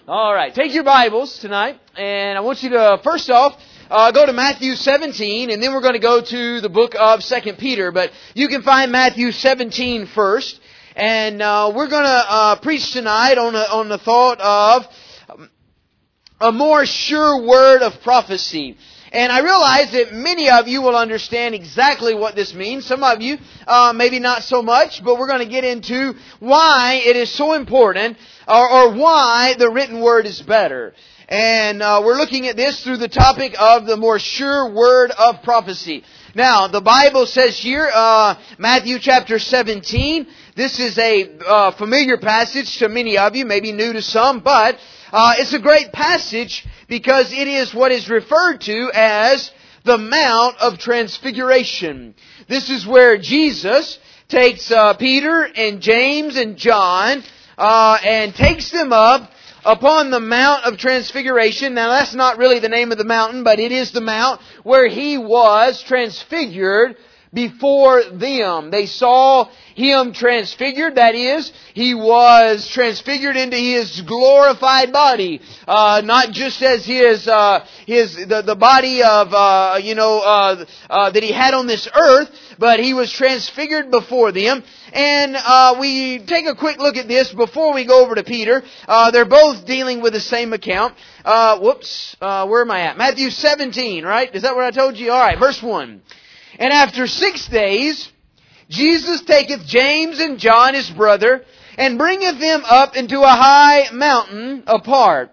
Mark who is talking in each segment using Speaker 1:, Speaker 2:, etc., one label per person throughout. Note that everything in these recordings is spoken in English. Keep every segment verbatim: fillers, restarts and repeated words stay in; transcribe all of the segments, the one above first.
Speaker 1: All right, take your Bibles tonight, and I want you to, first off, uh, go to Matthew seventeen, and then we're going to go to the book of Second Peter. But you can find Matthew seventeen first, and uh, we're going to uh, preach tonight on, a, on the thought of a more sure word of prophecy. And I realize that many of you will understand exactly what this means. Some of you, uh, maybe not so much, but we're going to get into why it is so important, or, or why the written word is better. And uh, we're looking at this through the topic of the more sure word of prophecy. Now, the Bible says here, uh, Matthew chapter seventeen, this is a uh, familiar passage to many of you, maybe new to some, but uh, it's a great passage because it is what is referred to as the Mount of Transfiguration. This is where Jesus takes uh, Peter and James and John uh, and takes them up upon the Mount of Transfiguration. Now, that's not really the name of the mountain, but it is the mount where He was transfigured before them. They saw Him transfigured, that is, He was transfigured into His glorified body. Uh, not just as His, uh, His, the, the body of, uh, you know, uh, uh, that He had on this earth, but He was transfigured before them. And, uh, we take a quick look at this before we go over to Peter. Uh, they're both dealing with the same account. Uh, whoops, uh, where am I at? Matthew seventeen, right? Is that what I told you? Alright, verse one. And after six days, Jesus taketh James and John his brother, and bringeth them up into a high mountain apart,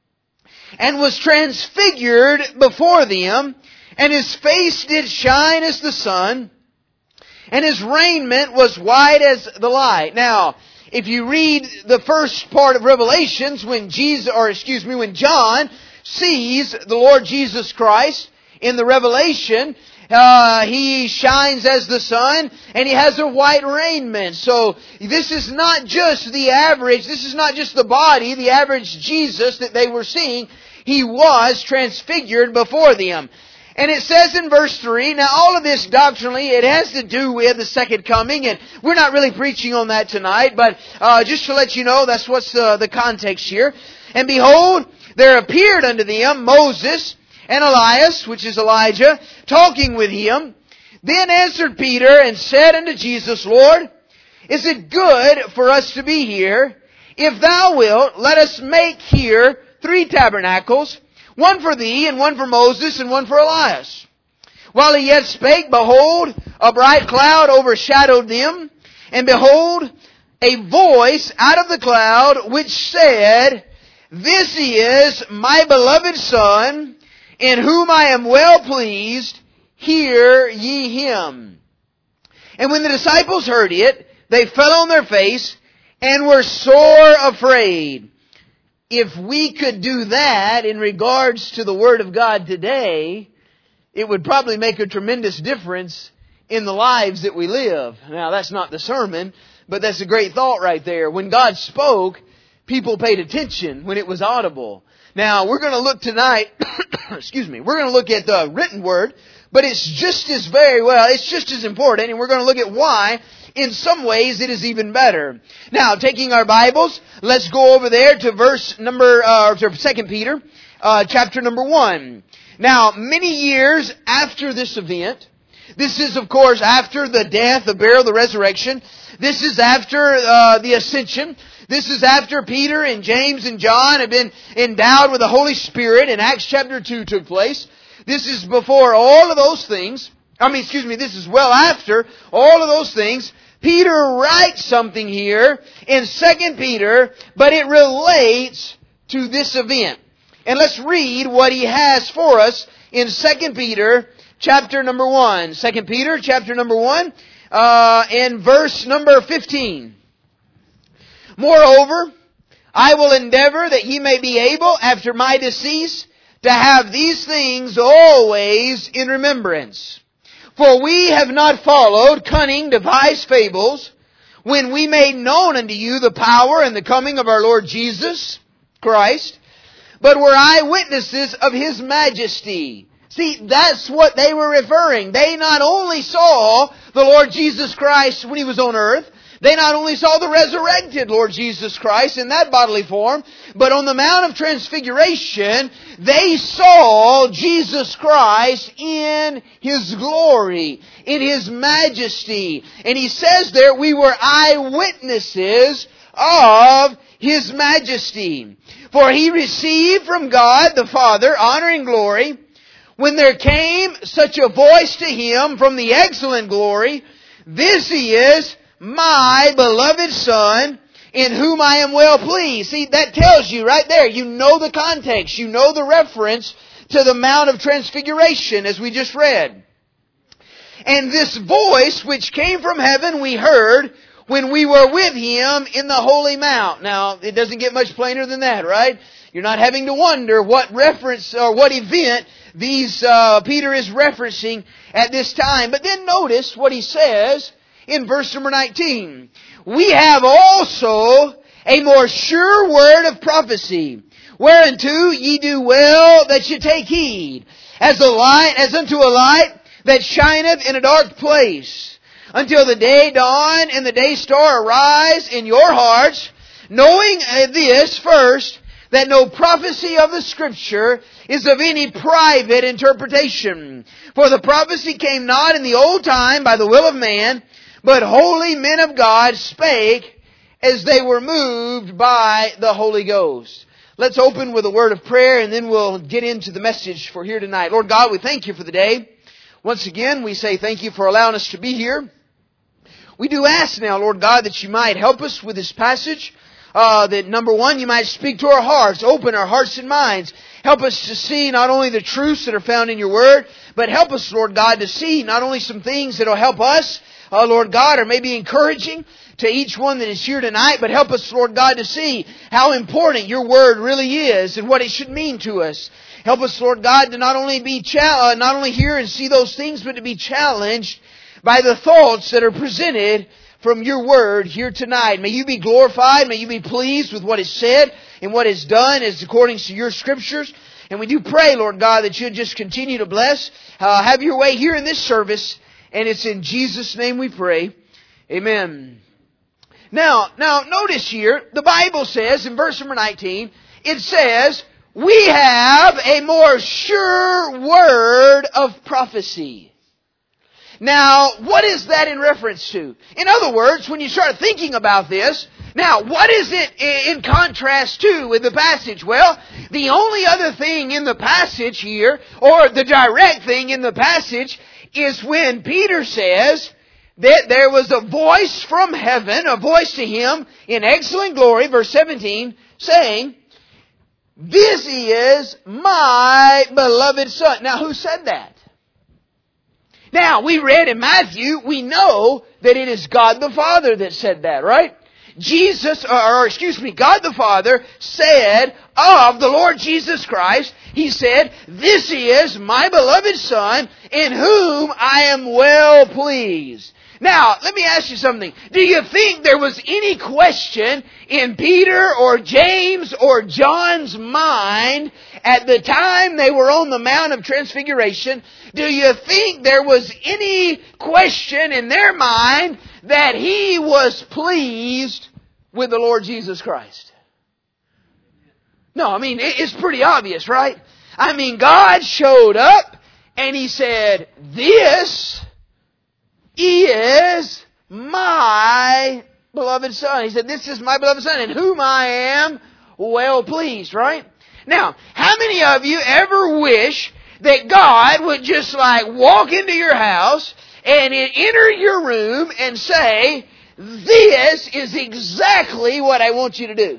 Speaker 1: and was transfigured before them, and His face did shine as the sun, and His raiment was white as the light. Now, if you read the first part of Revelations, when Jesus, or excuse me, when John sees the Lord Jesus Christ in the Revelation, Uh, He shines as the sun, and He has a white raiment. So, this is not just the average, this is not just the body, the average Jesus that they were seeing. He was transfigured before them. And it says in verse three, now all of this doctrinally, it has to do with the second coming, and we're not really preaching on that tonight, but uh, just to let you know, that's what's the, the context here. And behold, there appeared unto them Moses and Elias, which is Elijah, talking with Him. Then answered Peter and said unto Jesus, Lord, is it good for us to be here? If Thou wilt, let us make here three tabernacles, one for Thee, and one for Moses, and one for Elias. While He yet spake, behold, a bright cloud overshadowed them, and behold, a voice out of the cloud, which said, This is my beloved Son, in whom I am well pleased, hear ye Him. And when the disciples heard it, they fell on their face and were sore afraid. If we could do that in regards to the Word of God today, it would probably make a tremendous difference in the lives that we live. Now, that's not the sermon, but that's a great thought right there. When God spoke, people paid attention when it was audible. Now, we're going to look tonight, excuse me, we're going to look at the written word, but it's just as very well, it's just as important, and we're going to look at why, in some ways, it is even better. Now, taking our Bibles, let's go over there to verse number, uh, to Second Peter, uh, chapter number one. Now, many years after this event, this is, of course, after the death, the burial, the resurrection. This is after uh, the ascension. This is after Peter and James and John have been endowed with the Holy Spirit, and Acts chapter two took place. This is before all of those things. I mean, excuse me, this is well after all of those things. Peter writes something here in Second Peter, but it relates to this event. And let's read what he has for us in Second Peter chapter number one. Second Peter chapter number one, uh, in verse number fifteen. Moreover, I will endeavor that ye may be able, after my decease, to have these things always in remembrance. For we have not followed cunning devised fables, when we made known unto you the power and the coming of our Lord Jesus Christ, but were eyewitnesses of His majesty. See, that's what they were referring. They not only saw the Lord Jesus Christ when He was on earth, They not only saw the resurrected Lord Jesus Christ in that bodily form, but on the Mount of Transfiguration, they saw Jesus Christ in His glory, in His majesty. And He says there, we were eyewitnesses of His majesty. For He received from God the Father honor and glory, when there came such a voice to Him from the excellent glory, "This He is my beloved Son, in whom I am well pleased." See, that tells you right there, you know the context, you know the reference to the Mount of Transfiguration as we just read. "And this voice which came from heaven we heard when we were with Him in the holy mount." Now, it doesn't get much plainer than that, right? You're not having to wonder what reference or what event these uh, Peter is referencing at this time. But then notice what he says in verse number nineteen. "We have also a more sure word of prophecy, whereunto ye do well that ye take heed, as a light, as unto a light that shineth in a dark place, until the day dawn and the day star arise in your hearts, knowing this first, that no prophecy of the Scripture is of any private interpretation. For the prophecy came not in the old time by the will of man, but holy men of God spake as they were moved by the Holy Ghost." Let's open with a word of prayer and then we'll get into the message for here tonight. Lord God, we thank You for the day. Once again, we say thank You for allowing us to be here. We do ask now, Lord God, that You might help us with this passage. Uh, that number one, You might speak to our hearts, open our hearts and minds. Help us to see not only the truths that are found in Your Word, but help us, Lord God, to see not only some things that will help us, uh, Lord God, or maybe encouraging to each one that is here tonight, but help us, Lord God, to see how important Your Word really is and what it should mean to us. Help us, Lord God, to not only be cha- uh, not only hear and see those things, but to be challenged by the thoughts that are presented from Your Word here tonight. May You be glorified. May You be pleased with what is said and what is done as according to Your Scriptures. And we do pray, Lord God, that You'd just continue to bless. Uh, have Your way here in this service. And it's in Jesus' name we pray. Amen. Now, now notice here, the Bible says in verse number nineteen, it says, "We have a more sure word of prophecy." Now, what is that in reference to? In other words, when you start thinking about this, now, what is it in contrast to in the passage? Well, the only other thing in the passage here, or the direct thing in the passage, is when Peter says that there was a voice from heaven, a voice to him in excellent glory, verse seventeen, saying, "This is my beloved Son." Now, who said that? Now, we read in Matthew, we know that it is God the Father that said that, right? Jesus, or excuse me, God the Father said of the Lord Jesus Christ, He said, "This is my beloved Son, in whom I am well pleased." Now, let me ask you something. Do you think there was any question in Peter or James or John's mind at the time they were on the Mount of Transfiguration? Do you think there was any question in their mind that He was pleased with the Lord Jesus Christ? No, I mean, it's pretty obvious, right? I mean, God showed up and He said, "This is my beloved Son." He said, "This is my beloved Son, in whom I am well pleased," right? Now, how many of you ever wish that God would just like walk into your house and enter your room and say, "This is exactly what I want you to do"?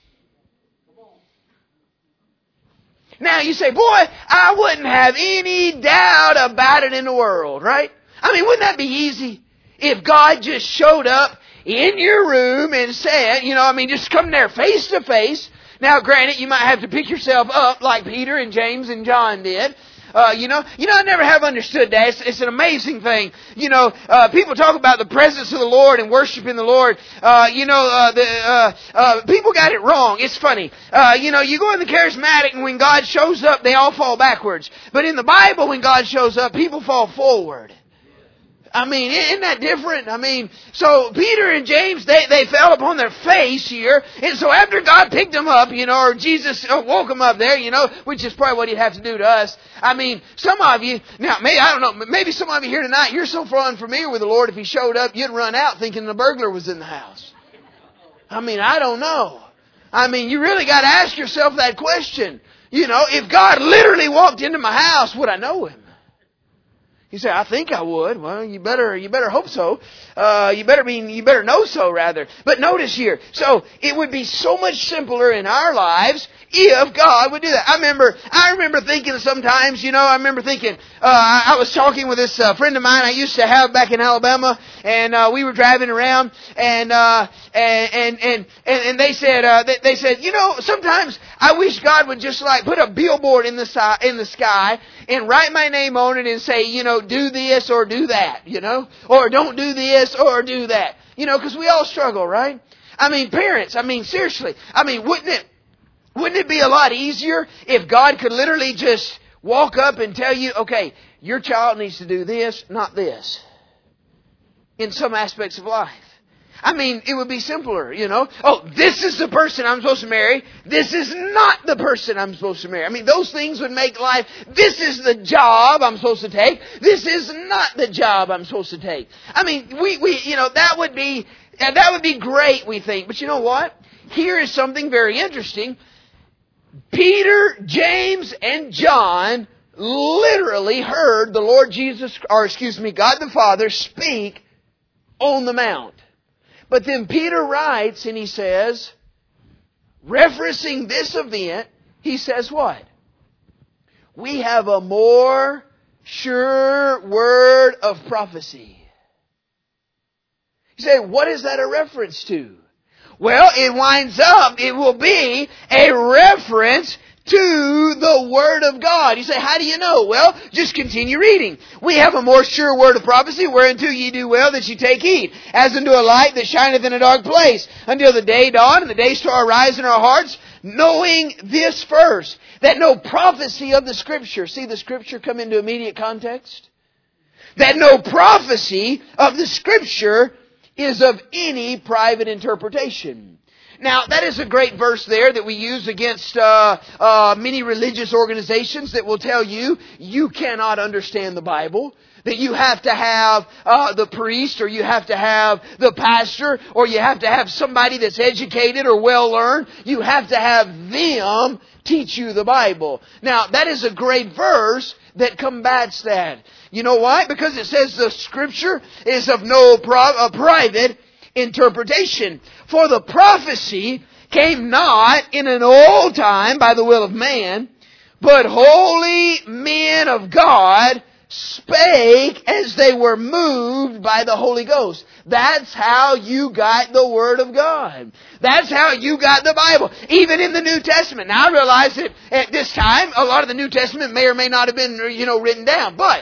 Speaker 1: Now you say, "Boy, I wouldn't have any doubt about it in the world," right? I mean, wouldn't that be easy? If God just showed up in your room and said, you know, I mean, just come there face to face. Now, granted, you might have to pick yourself up like Peter and James and John did. Uh, you know, you know, I never have understood that. It's, it's an amazing thing. You know, uh, people talk about the presence of the Lord and worshiping the Lord. Uh, you know, uh, the, uh, uh, people got it wrong. It's funny. Uh, you know, you go in the charismatic and when God shows up, they all fall backwards. But in the Bible, when God shows up, people fall forward. I mean, isn't that different? I mean, so Peter and James, they, they fell upon their face here. And so after God picked them up, you know, or Jesus woke them up there, you know, which is probably what He'd have to do to us. I mean, some of you, now, maybe, I don't know, maybe some of you here tonight, you're so far unfamiliar with the Lord, if He showed up, you'd run out thinking the burglar was in the house. I mean, I don't know. I mean, you really got to ask yourself that question. You know, if God literally walked into my house, would I know Him? You say, I think I would. Well, you better, you better hope so. Uh, you better be, you better know so rather. But notice here, so it would be so much simpler in our lives if God would do that. I remember, I remember thinking sometimes, you know, I remember thinking, uh, I was talking with this uh, friend of mine I used to have back in Alabama, and uh, we were driving around, and uh, and, and and and they said, uh, they, they said, you know, sometimes I wish God would just like put a billboard in the si- in the sky and write my name on it and say, you know, do this or do that, you know, or don't do this or do that, you know, because we all struggle, right? I mean, parents, I mean, seriously, I mean, wouldn't it? Wouldn't it be a lot easier if God could literally just walk up and tell you, okay, your child needs to do this, not this, in some aspects of life? I mean, it would be simpler, you know. Oh, this is the person I'm supposed to marry. This is not the person I'm supposed to marry. I mean, those things would make life, this is the job I'm supposed to take. This is not the job I'm supposed to take. I mean, we, we you know, that would be, that would be great, we think. But you know what? Here is something very interesting. Peter, James, and John literally heard the Lord Jesus, or excuse me, God the Father speak on the Mount. But then Peter writes and he says, referencing this event, he says what? We have a more sure word of prophecy. You say, what is that a reference to? Well, it winds up, it will be a reference to the Word of God. You say, how do you know? Well, just continue reading. We have a more sure word of prophecy, whereunto ye do well that ye take heed, as unto a light that shineth in a dark place, until the day dawn and the day star arise in our hearts, knowing this first, that no prophecy of the Scripture, see the Scripture come into immediate context? That no prophecy of the Scripture is of any private interpretation. Now, that is a great verse there that we use against uh, uh, many religious organizations that will tell you you cannot understand the Bible, that you have to have uh, the priest, or you have to have the pastor, or you have to have somebody that's educated or well-learned. You have to have them teach you the Bible. Now, that is a great verse that combats that. You know why? Because it says the Scripture is of no pro- uh, private interpretation. For the prophecy came not in an old time by the will of man, but holy men of God spake as they were moved by the Holy Ghost. That's how you got the Word of God. That's how you got the Bible. Even in the New Testament. Now I realize that at this time, a lot of the New Testament may or may not have been, you know, written down. But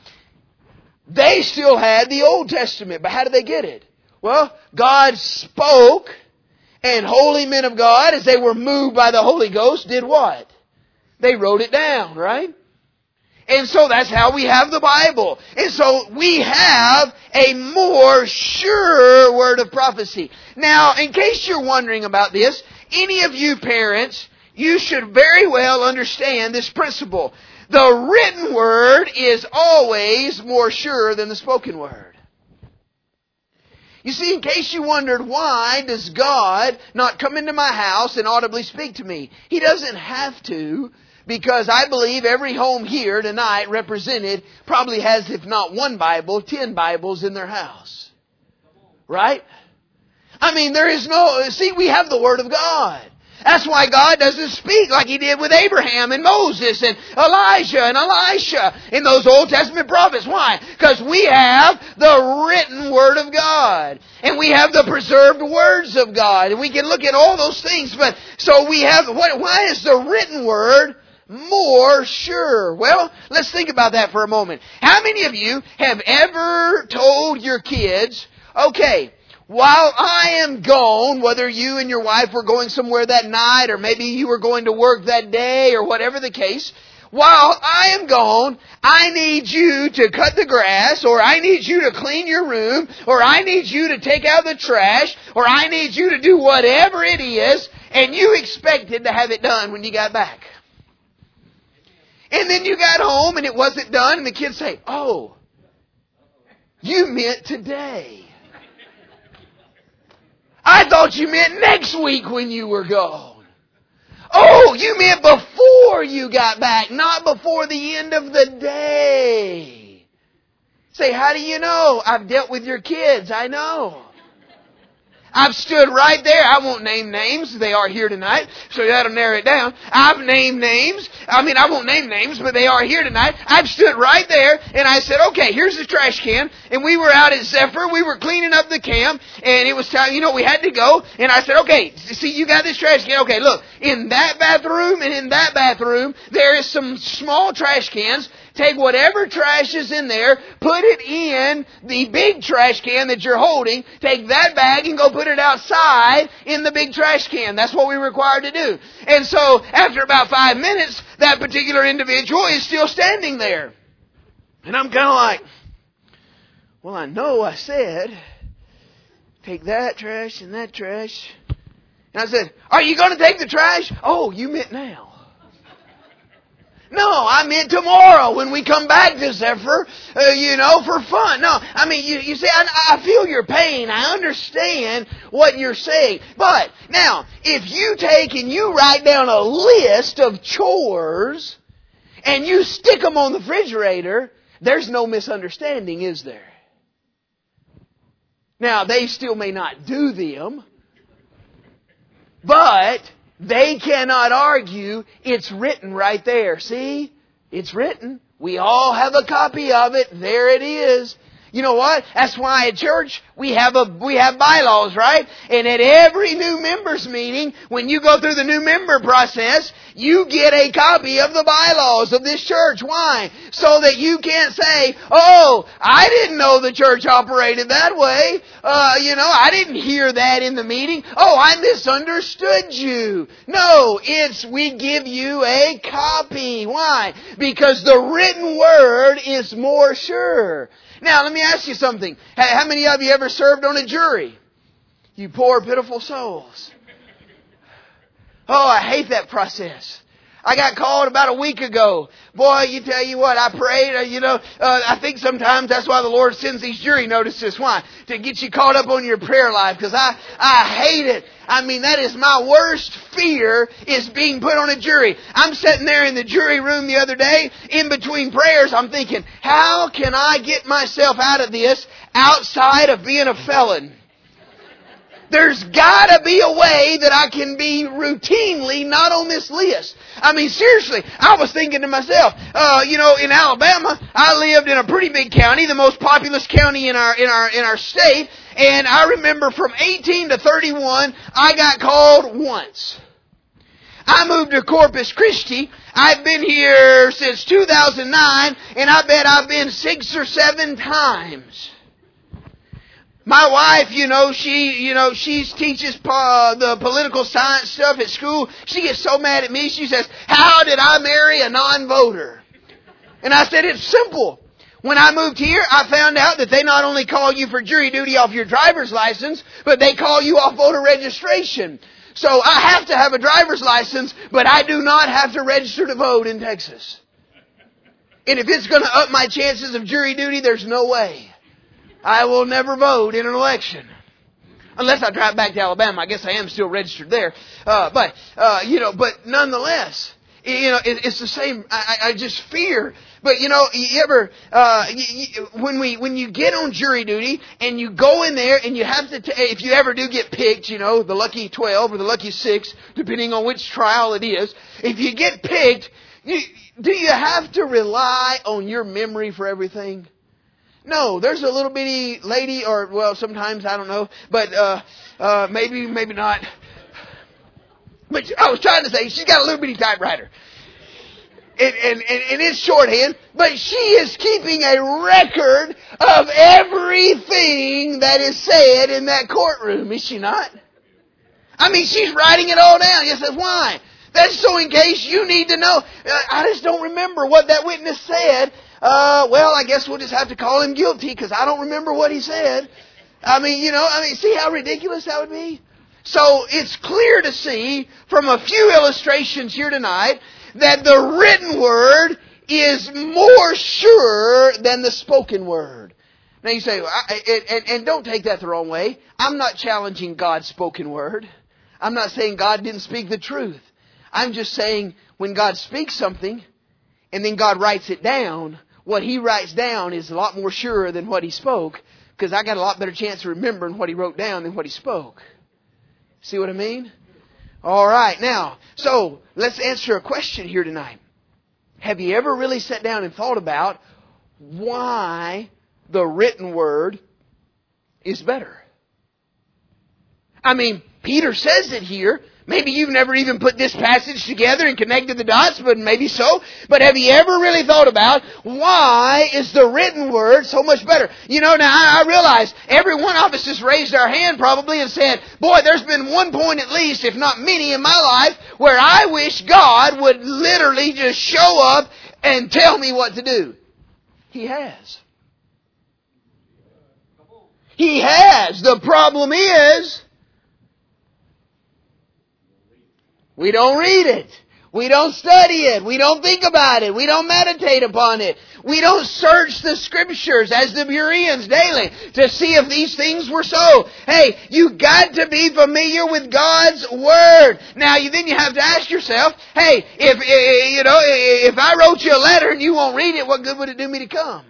Speaker 1: they still had the Old Testament. But how did they get it? Well, God spoke, and holy men of God, as they were moved by the Holy Ghost, did what? They wrote it down, right? And so that's how we have the Bible. And so we have a more sure word of prophecy. Now, in case you're wondering about this, any of you parents, you should very well understand this principle. The written word is always more sure than the spoken word. You see, in case you wondered, why does God not come into my house and audibly speak to me? He doesn't have to, because I believe every home here tonight represented probably has, if not one Bible, ten Bibles in their house. Right? I mean, there is no... See, we have the Word of God. That's why God doesn't speak like He did with Abraham and Moses and Elijah and Elisha in those Old Testament prophets. Why? Because we have the written Word of God. And we have the preserved words of God. And we can look at all those things. But so we have... What, why is the written Word more sure? Well, let's think about that for a moment. How many of you have ever told your kids, okay, while I am gone, whether you and your wife were going somewhere that night, or maybe you were going to work that day, or whatever the case, while I am gone, I need you to cut the grass, or I need you to clean your room, or I need you to take out the trash, or I need you to do whatever it is, and you expected to have it done when you got back. And then you got home and it wasn't done, and the kids say, oh, you meant today. I thought you meant next week when you were gone. Oh, you meant before you got back, not before the end of the day. Say, how do you know? I've dealt with your kids. I know. I've stood right there. I won't name names. They are here tonight, so that'll narrow it down. I've named names. I mean, I won't name names, but they are here tonight. I've stood right there, and I said, okay, here's the trash can. And we were out at Zephyr. We were cleaning up the camp, and it was time, you know, we had to go. And I said, okay, see, you got this trash can. Okay, look, in that bathroom and in that bathroom, there is some small trash cans. Take whatever trash is in there, put it in the big trash can that you're holding, take that bag and go put it outside in the big trash can. That's what we were required to do. And so after about five minutes, that particular individual is still standing there. And I'm kind of like, well, I know I said, take that trash and that trash. And I said, are you going to take the trash? Oh, you meant now. No, I meant tomorrow when we come back to Zephyr, uh, you know, for fun. No, I mean, you, you see, I, I feel your pain. I understand what you're saying. But now, if you take and you write down a list of chores and you stick them on the refrigerator, there's no misunderstanding, is there? Now, they still may not do them, but they cannot argue. It's written right there. See? It's written. We all have a copy of it. There it is. You know what? That's why at church we have a we have bylaws, right? And at every new members meeting, when you go through the new member process, you get a copy of the bylaws of this church. Why? So that you can't say, oh, I didn't know the church operated that way. Uh, you know, I didn't hear that in the meeting. Oh, I misunderstood you. No, it's we give you a copy. Why? Because the written word is more sure. Now, let me ask you something. How many of you ever served on a jury? You poor, pitiful souls. Oh, I hate that process. I got called about a week ago. Boy, you tell you what, I prayed, uh, you know, uh, I think sometimes that's why the Lord sends these jury notices. Why? To get you caught up on your prayer life, because I, I hate it. I mean, that is my worst fear, is being put on a jury. I'm sitting there in the jury room the other day, in between prayers, I'm thinking, how can I get myself out of this outside of being a felon? There's got to be a way that I can be routinely not on this list. I mean, seriously, I was thinking to myself, uh, you know, in Alabama, I lived in a pretty big county, the most populous county in our in our in our state, and I remember from eighteen to thirty-one, I got called once. I moved to Corpus Christi. I've been here since two thousand nine, and I bet I've been six or seven times. My wife, you know, she, you know, she teaches uh, the political science stuff at school. She gets so mad at me. She says, how did I marry a non-voter? And I said, it's simple. When I moved here, I found out that they not only call you for jury duty off your driver's license, but they call you off voter registration. So I have to have a driver's license, but I do not have to register to vote in Texas. And if it's going to up my chances of jury duty, there's no way. I will never vote in an election. Unless I drive back to Alabama. I guess I am still registered there. Uh, but, uh, you know, but nonetheless, you know, it, it's the same. I, I just fear. But, you know, you ever, uh, you, you, when we, when you get on jury duty and you go in there and you have to, t- if you ever do get picked, you know, the lucky twelve or the lucky six, depending on which trial it is, if you get picked, you, do you have to rely on your memory for everything? No, there's a little bitty lady, or, well, sometimes, I don't know, but uh, uh, maybe, maybe not. But I was trying to say, she's got a little bitty typewriter. And, and, and, and it's shorthand, but she is keeping a record of everything that is said in that courtroom, is she not? I mean, she's writing it all down. You say, why? That's so in case you need to know. I just don't remember what that witness said. Uh, well, I guess we'll just have to call him guilty because I don't remember what he said. I mean, you know, I mean, see how ridiculous that would be? So it's clear to see from a few illustrations here tonight that the written word is more sure than the spoken word. Now you say, and, and don't take that the wrong way. I'm not challenging God's spoken word. I'm not saying God didn't speak the truth. I'm just saying when God speaks something and then God writes it down, what He writes down is a lot more sure than what He spoke, because I got a lot better chance of remembering what He wrote down than what He spoke. See what I mean? All right. Now, so let's answer a question here tonight. Have you ever really sat down and thought about why the written word is better? I mean, Peter says it here. Maybe you've never even put this passage together and connected the dots, but maybe so. But have you ever really thought about why is the written word so much better? You know, now I realize every one of us has raised our hand probably and said, boy, there's been one point at least, if not many in my life, where I wish God would literally just show up and tell me what to do. He has. He has. The problem is, we don't read it. We don't study it. We don't think about it. We don't meditate upon it. We don't search the Scriptures as the Bereans daily to see if these things were so. Hey, you got to be familiar with God's Word. Now, you, then you have to ask yourself, hey, if you know, if I wrote you a letter and you won't read it, what good would it do me to come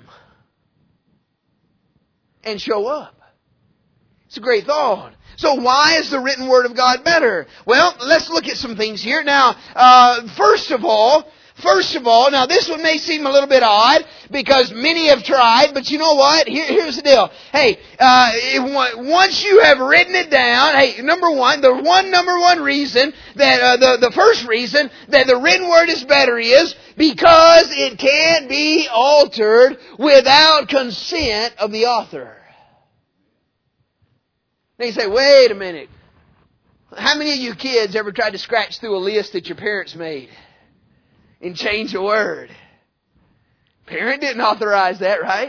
Speaker 1: and show up? It's a great thought. So why is the written Word of God better? Well, let's look at some things here. Now, uh, first of all, first of all, now this one may seem a little bit odd because many have tried, but you know what? Here, here's the deal. Hey, uh, if, once you have written it down, hey, number one, the one number one reason that, uh, the, the first reason that the written Word is better is because it can't be altered without consent of the author. Now you say, wait a minute. How many of you kids ever tried to scratch through a list that your parents made and change a word? Parent didn't authorize that, right?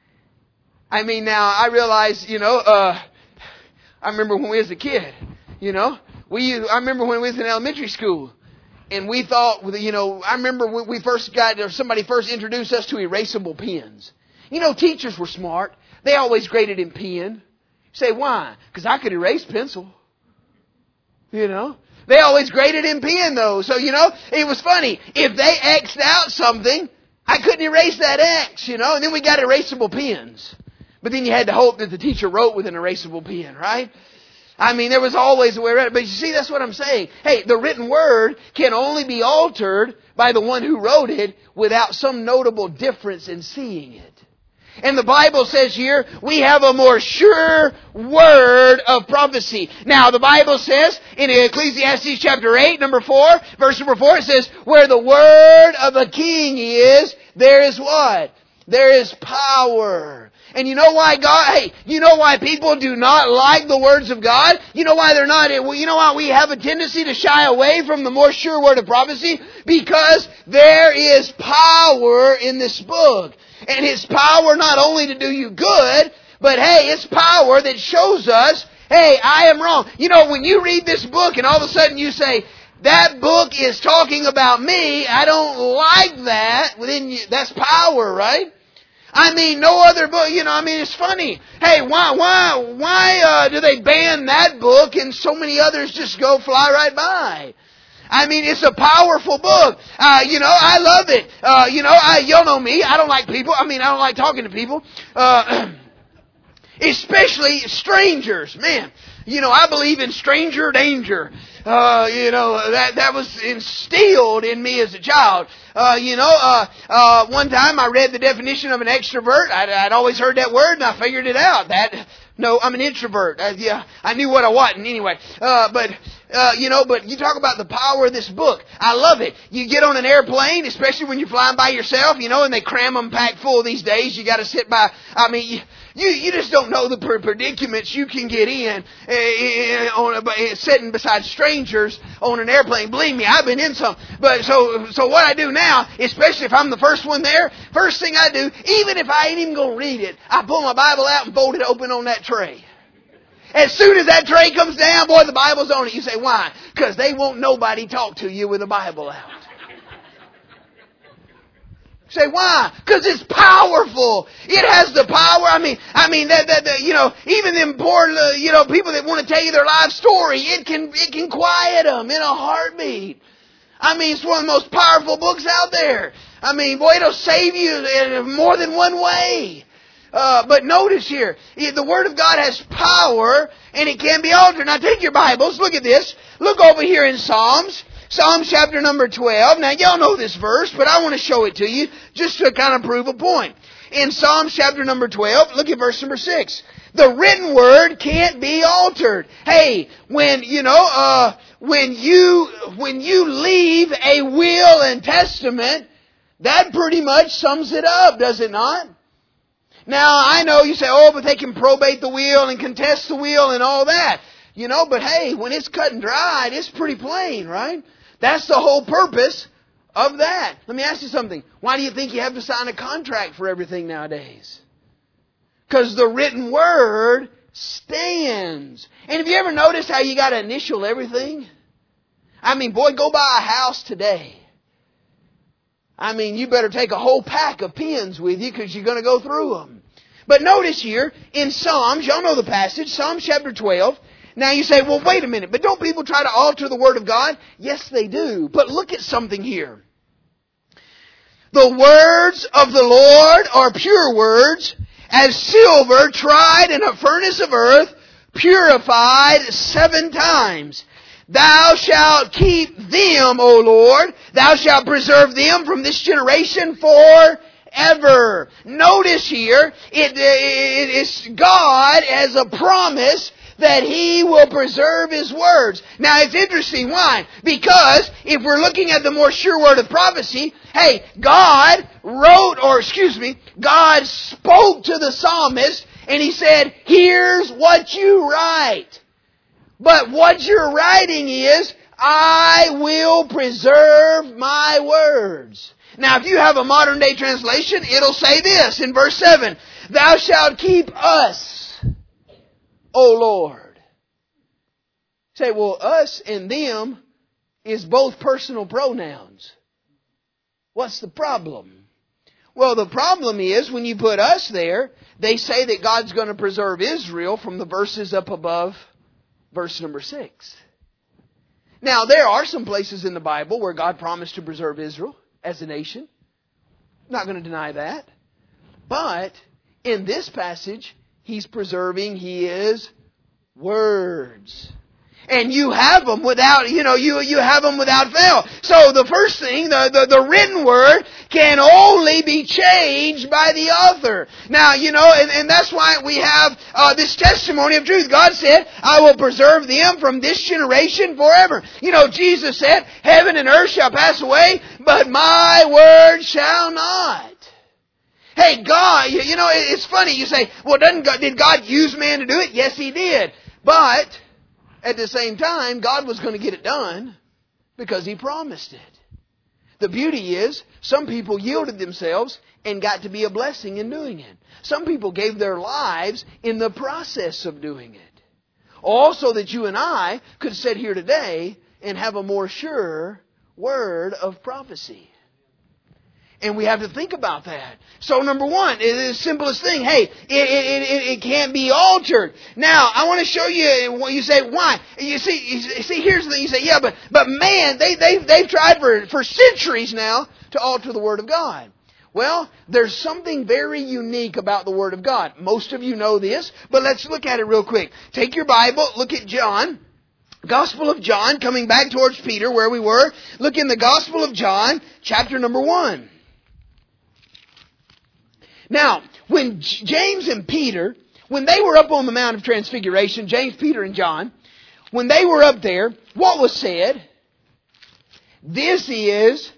Speaker 1: I mean, now I realize, you know, uh, I remember when we was a kid, you know, we, I remember when we was in elementary school and we thought, you know, I remember when we first got, or somebody first introduced us to erasable pens. You know, teachers were smart. They always graded in pen. Say, why? Because I could erase pencil. You know? They always graded in pen, though. So, you know, it was funny. If they X'd out something, I couldn't erase that X, you know? And then we got erasable pens. But then you had to hope that the teacher wrote with an erasable pen, right? I mean, there was always a way around it. But you see, that's what I'm saying. Hey, the written word can only be altered by the one who wrote it without some notable difference in seeing it. And the Bible says here, we have a more sure word of prophecy. Now, the Bible says in Ecclesiastes chapter eight, number four, verse number four, it says, where the word of a king is, there is what? There is power. And you know why God, hey, you know why people do not like the words of God? You know why they're not, you know why we have a tendency to shy away from the more sure word of prophecy? Because there is power in this book. And His power not only to do you good, but hey, it's power that shows us, hey, I am wrong. You know, when you read this book and all of a sudden you say, that book is talking about me, I don't like that, well, then you, that's power, right? I mean, no other book, you know, I mean, it's funny. Hey, why, why, why uh, do they ban that book and so many others just go fly right by? I mean, it's a powerful book. Uh, you know, I love it. Uh, you know, I, y'all know me. I don't like people. I mean, I don't like talking to people. Uh, especially strangers. Man, you know, I believe in stranger danger. Uh, you know, that, that was instilled in me as a child. Uh, you know, uh, uh, one time I read the definition of an extrovert. I'd, I'd always heard that word and I figured it out. That, no, I'm an introvert. Uh, yeah, I knew what I wasn't anyway. Uh, but, uh, you know, but you talk about the power of this book. I love it. You get on an airplane, especially when you're flying by yourself, you know, and they cram them packed full these days. You got to sit by, I mean, you, you, you just don't know the predicaments you can get in uh, on a, sitting beside strangers on an airplane. Believe me, I've been in some. But so, so what I do now, especially if I'm the first one there, first thing I do, even if I ain't even going to read it, I pull my Bible out and fold it open on that tray. As soon as that tray comes down, boy, the Bible's on it. You say, why? Because they won't nobody talk to you with the Bible out. You say, why? Because it's powerful. It has the power. I mean, I mean that that, that you know, even them poor uh, you know people that want to tell you their life story, it can it can quiet them in a heartbeat. I mean, it's one of the most powerful books out there. I mean, boy, it'll save you in more than one way. Uh, but notice here, the Word of God has power and it can be altered. Now take your Bibles, look at this. Look over here in Psalms. Psalms chapter number twelve. Now y'all know this verse, but I want to show it to you just to kind of prove a point. In Psalms chapter number twelve, look at verse number six. The written word can't be altered. Hey, when, you know, uh, when you, when you leave a will and testament, that pretty much sums it up, does it not? Now, I know you say, oh, but they can probate the will and contest the will and all that. You know, but hey, when it's cut and dried, it's pretty plain, right? That's the whole purpose of that. Let me ask you something. Why do you think you have to sign a contract for everything nowadays? Because the written word stands. And have you ever noticed how you got to initial everything? I mean, boy, go buy a house today. I mean, you better take a whole pack of pens with you because you're going to go through them. But notice here in Psalms, y'all know the passage, Psalms chapter twelve. Now you say, well, wait a minute, but don't people try to alter the Word of God? Yes, they do. But look at something here. The words of the Lord are pure words, as silver tried in a furnace of earth, purified seven times. Thou shalt keep them, O Lord. Thou shalt preserve them from this generation forever. Notice here, it, it is God as a promise that He will preserve His words. Now it's interesting. Why? Because if we're looking at the more sure word of prophecy, hey, God wrote, or excuse me, God spoke to the psalmist and He said, here's what you write. But what you're writing is, I will preserve my words. Now, if you have a modern day translation, it'll say this in verse seven. Thou shalt keep us, O Lord. Say, well, us and them is both personal pronouns. What's the problem? Well, the problem is when you put us there, they say that God's going to preserve Israel from the verses up above verse number six. Now, there are some places in the Bible where God promised to preserve Israel as a nation. Not going to deny that. But in this passage, He's preserving His words. And you have them without, you know, you, you have them without fail. So the first thing, the, the, the written word can only be changed by the author. Now, you know, and, and that's why we have uh, this testimony of truth. God said, I will preserve them from this generation forever. You know, Jesus said, heaven and earth shall pass away, but my word shall not. Hey, God, you, you know, it's funny. You say, well, doesn't God, did God use man to do it? Yes, He did. But at the same time, God was going to get it done because He promised it. The beauty is, some people yielded themselves and got to be a blessing in doing it. Some people gave their lives in the process of doing it. Also that you and I could sit here today and have a more sure word of prophecy. And we have to think about that. So number one, it is the simplest thing. Hey, it, it, it, it can't be altered. Now, I want to show you what you say, why? You see, you see, here's the thing. You say, yeah, but, but man, they, they, they've tried for, for centuries now to alter the Word of God. Well, there's something very unique about the Word of God. Most of you know this, but let's look at it real quick. Take your Bible, look at John. Gospel of John, coming back towards Peter, where we were. Look in the Gospel of John, chapter number one. Now, when James and Peter, when they were up on the Mount of Transfiguration, James, Peter, and John, when they were up there, what was said? This is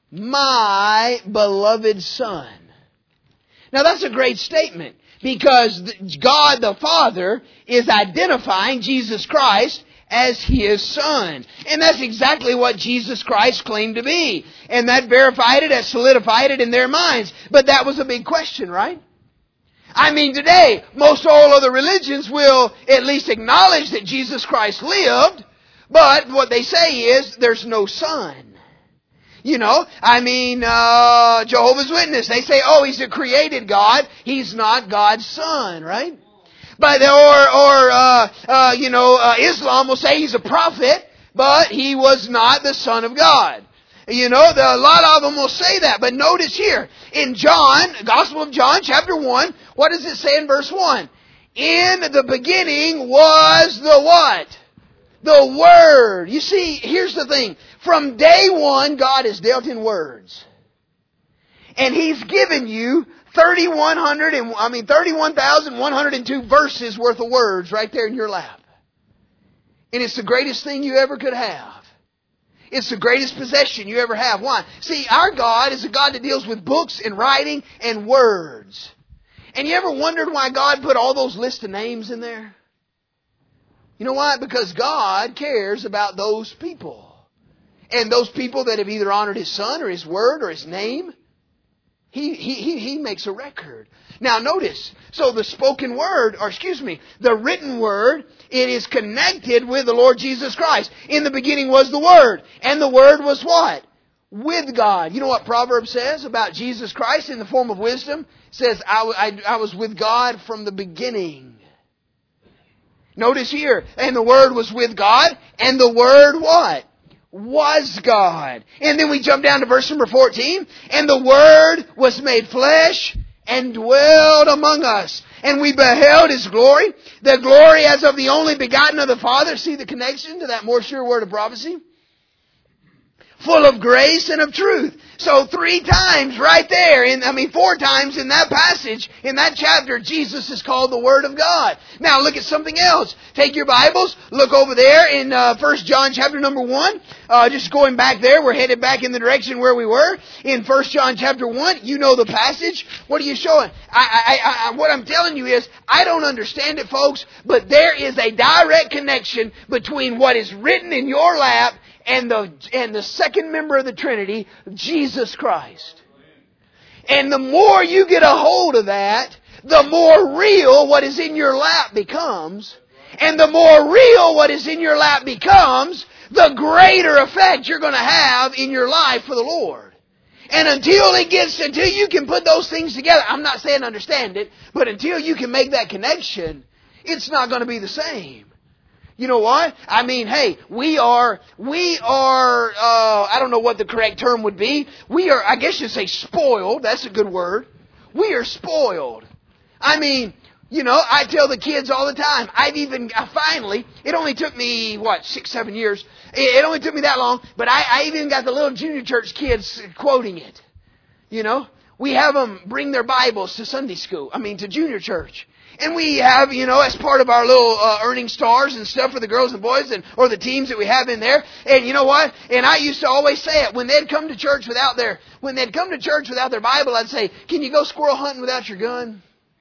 Speaker 1: my beloved Son. Now that's a great statement, because God the Father is identifying Jesus Christ as His Son. And that's exactly what Jesus Christ claimed to be. And that verified it, that solidified it in their minds. But that was a big question, right? I mean, today, most all other religions will at least acknowledge that Jesus Christ lived, but what they say is there's no Son. You know, I mean, uh, Jehovah's Witness, they say, oh, He's a created God. He's not God's Son, right? But, or, or, uh, uh, you know, uh, Islam will say He's a prophet, but He was not the Son of God. You know, the, a lot of them will say that. But notice here, in John, Gospel of John, chapter one, what does it say in verse one? In the beginning was the what? The Word. You see, here's the thing. From day one, God has dealt in words. And He's given you thirty-one hundred and, I mean, thirty-one thousand one hundred two verses worth of words right there in your lap. And it's the greatest thing you ever could have. It's the greatest possession you ever have. Why? See, our God is a God that deals with books and writing and words. And you ever wondered why God put all those lists of names in there? You know why? Because God cares about those people. And those people that have either honored His Son or His Word or His name, He, he, he, he makes a record. Now notice, so the spoken word, or excuse me, the written word, it is connected with the Lord Jesus Christ. In the beginning was the Word. And the Word was what? With God. You know what Proverbs says about Jesus Christ in the form of wisdom? It says, I, I, I was with God from the beginning. Notice here, and the Word was with God, and the Word what? Was God. And then we jump down to verse number fourteen. And the Word was made flesh and dwelled among us. And we beheld His glory, the glory as of the only begotten of the Father. See the connection to that more sure word of prophecy? Full of grace and of truth. So three times right there, in, I mean four times in that passage, in that chapter, Jesus is called the Word of God. Now look at something else. Take your Bibles, look over there in uh, First John chapter number one. Uh, just going back there, we're headed back in the direction where we were. In First John chapter one, you know the passage. What are you showing? I, I, I, what I'm telling you is, I don't understand it, folks, but there is a direct connection between what is written in your lap and the and the second member of the Trinity, Jesus Christ. And the more you get a hold of that, the more real what is in your lap becomes. And the more real what is in your lap becomes, the greater effect you're going to have in your life for the Lord. And until it gets, until you can put those things together, I'm not saying understand it, but until you can make that connection, it's not going to be the same. You know what? I mean, hey, we are, we are, uh, I don't know what the correct term would be. We are, I guess you'd say spoiled. That's a good word. We are spoiled. I mean, you know, I tell the kids all the time, I've even, I finally, it only took me, what, six, seven years. It only took me that long, but I, I even got the little junior church kids quoting it. You know, we have them bring their Bibles to Sunday school, I mean, to junior church. And we have, you know, as part of our little uh, earning stars and stuff for the girls and boys and or the teams that we have in there. And you know what? And I used to always say it when they'd come to church without their when they'd come to church without their Bible. I'd say, "Can you go squirrel hunting without your gun?"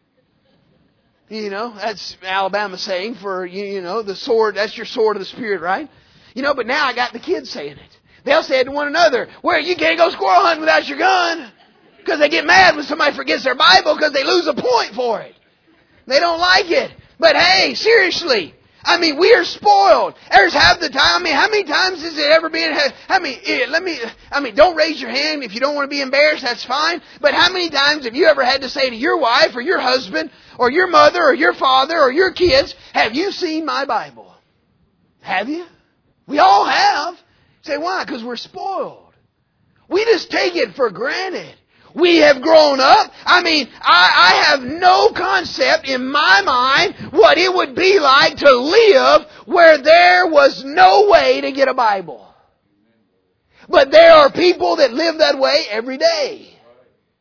Speaker 1: You know, that's Alabama saying for you, you know the sword. That's your sword of the Spirit, right? You know, but now I got the kids saying it. They'll say it to one another, "Where you can't go squirrel hunting without your gun," because they get mad when somebody forgets their Bible because they lose a point for it. They don't like it. But hey, seriously, I mean, we are spoiled. There's half the time. I mean, how many times has it ever been? I mean, let me, I mean, don't raise your hand if you don't want to be embarrassed. That's fine. But how many times have you ever had to say to your wife or your husband or your mother or your father or your kids, "Have you seen my Bible?" Have you? We all have. Say, why? Because we're spoiled. We just take it for granted. We have grown up. I mean, I, I have no concept in my mind what it would be like to live where there was no way to get a Bible. But there are people that live that way every day.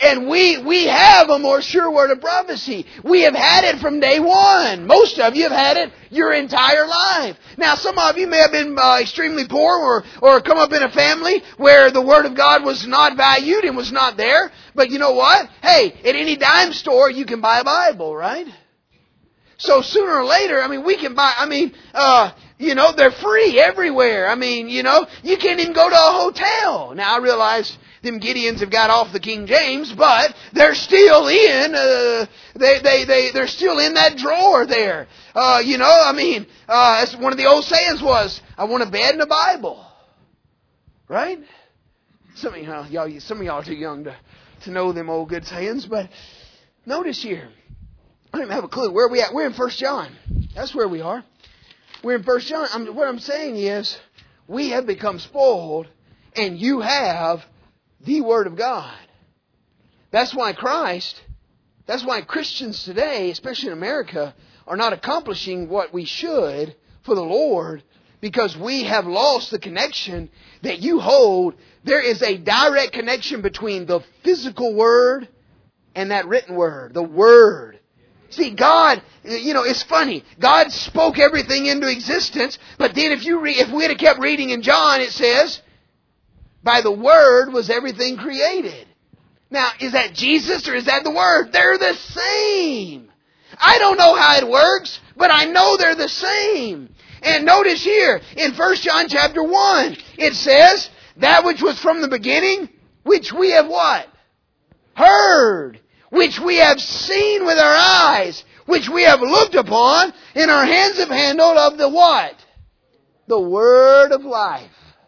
Speaker 1: And we, we have a more sure word of prophecy. We have had it from day one. Most of you have had it your entire life. Now, some of you may have been uh, extremely poor or, or come up in a family where the Word of God was not valued and was not there. But you know what? Hey, at any dime store, you can buy a Bible, right? So sooner or later, I mean, we can buy, I mean, uh, you know, they're free everywhere. I mean, you know, you can't even go to a hotel. Now, I realize them Gideons have got off the King James, but they're still in, uh, they, they, they, they're still in that drawer there. Uh, you know, I mean, uh, as one of the old sayings was, I want a bed and a Bible. Right? Some of y'all, y'all some of y'all are too young to, to know them old good sayings, but notice here, I don't even have a clue. Where are we at? We're in First John. That's where we are. We're in First John. I'm, what I'm saying is, we have become spoiled, and you have the Word of God. That's why Christ, that's why Christians today, especially in America, are not accomplishing what we should for the Lord, because we have lost the connection that you hold. There is a direct connection between the physical Word and that written Word, the Word. See, God, you know, it's funny. God spoke everything into existence, but then if you read, if we had kept reading in John, it says, by the Word was everything created. Now, is that Jesus or is that the Word? They're the same. I don't know how it works, but I know they're the same. And notice here, in First John chapter one, it says, that which was from the beginning, which we have what? Heard. Which we have seen with our eyes, which we have looked upon, and our hands have handled of the what? The Word of life.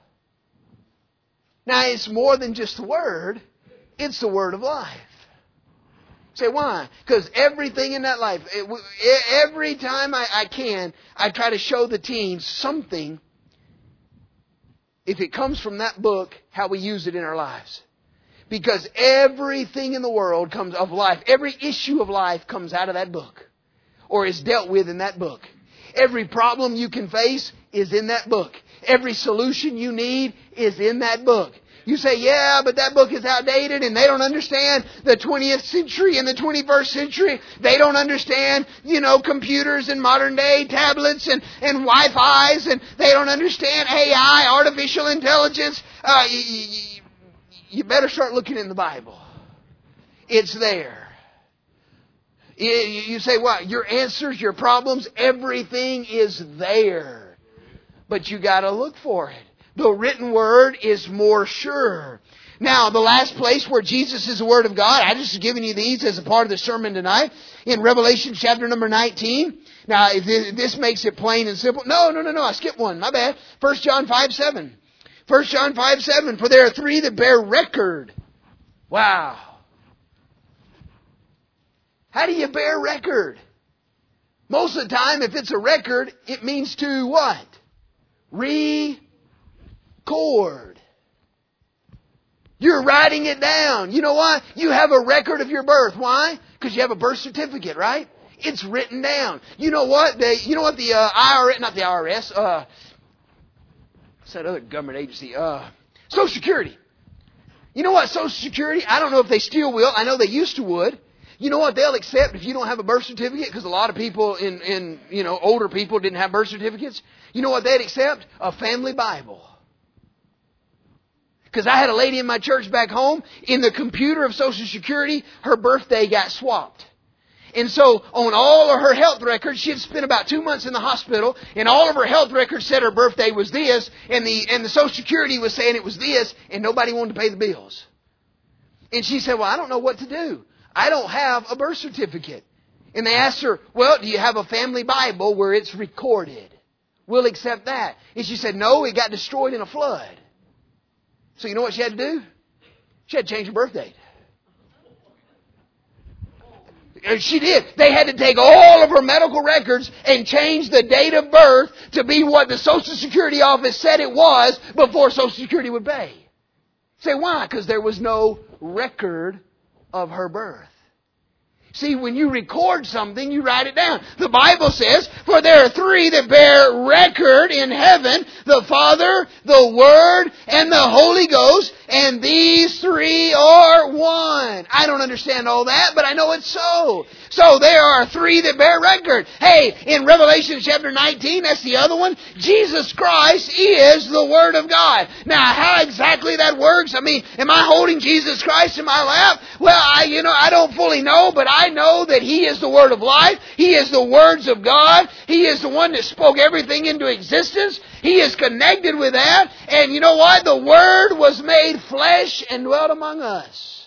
Speaker 1: Now, it's more than just the Word. It's the Word of life. Say, why? Because everything in that life, it, every time I, I can, I try to show the teens something, if it comes from that book, how we use it in our lives. Because everything in the world comes of life, every issue of life comes out of that book, or is dealt with in that book. Every problem you can face is in that book. Every solution you need is in that book. You say, yeah, but that book is outdated and they don't understand the twentieth century and the twenty-first century. They don't understand, you know, computers and modern day tablets and, and Wi-Fi's, and they don't understand A I, artificial intelligence. Uh, y- y- you better start looking in the Bible. It's there. You say, what? Your answers, your problems, everything is there. But you got to look for it. The written Word is more sure. Now, the last place where Jesus is the Word of God, I just given you these as a part of the sermon tonight, in Revelation chapter number nineteen. Now, if this makes it plain and simple. No, no, no, no, I skipped one. My bad. First John five seven. First John five seven. For there are three that bear record. Wow. How do you bear record? Most of the time, if it's a record, it means to what? Record. You're writing it down. You know why? You have a record of your birth. Why? Because you have a birth certificate, right? It's written down. You know what? They, you know what the uh, I R S, not the I R S, uh, what's that other government agency? Uh, Social Security. You know what? Social Security, I don't know if they still will. I know they used to would. You know what they'll accept if you don't have a birth certificate? Because a lot of people in, in, you know, older people didn't have birth certificates. You know what they'd accept? A family Bible. Because I had a lady in my church back home, in the computer of Social Security, her birthday got swapped. And so on all of her health records, she had spent about two months in the hospital, and all of her health records said her birthday was this, and the, and the Social Security was saying it was this, and nobody wanted to pay the bills. And she said, well, I don't know what to do. I don't have a birth certificate. And they asked her, well, do you have a family Bible where it's recorded? We'll accept that. And she said, no, it got destroyed in a flood. So you know what she had to do? She had to change her birth date. And she did. They had to take all of her medical records and change the date of birth to be what the Social Security office said it was before Social Security would pay. Say, why? Because there was no record of her birth. See, when you record something, you write it down. The Bible says, for there are three that bear record in heaven, the Father, the Word, and the Holy Ghost, and these three are one. on. I don't understand all that, but I know it's so. So there are three that bear record. Hey, in Revelation chapter nineteen, that's the other one. Jesus Christ is the Word of God. Now, how exactly that works? I mean, am I holding Jesus Christ in my lap? Well, I, you know, I don't fully know, but I know that He is the Word of life. He is the words of God. He is the one that spoke everything into existence. He is connected with that. And you know what? The Word was made flesh and dwelt among us.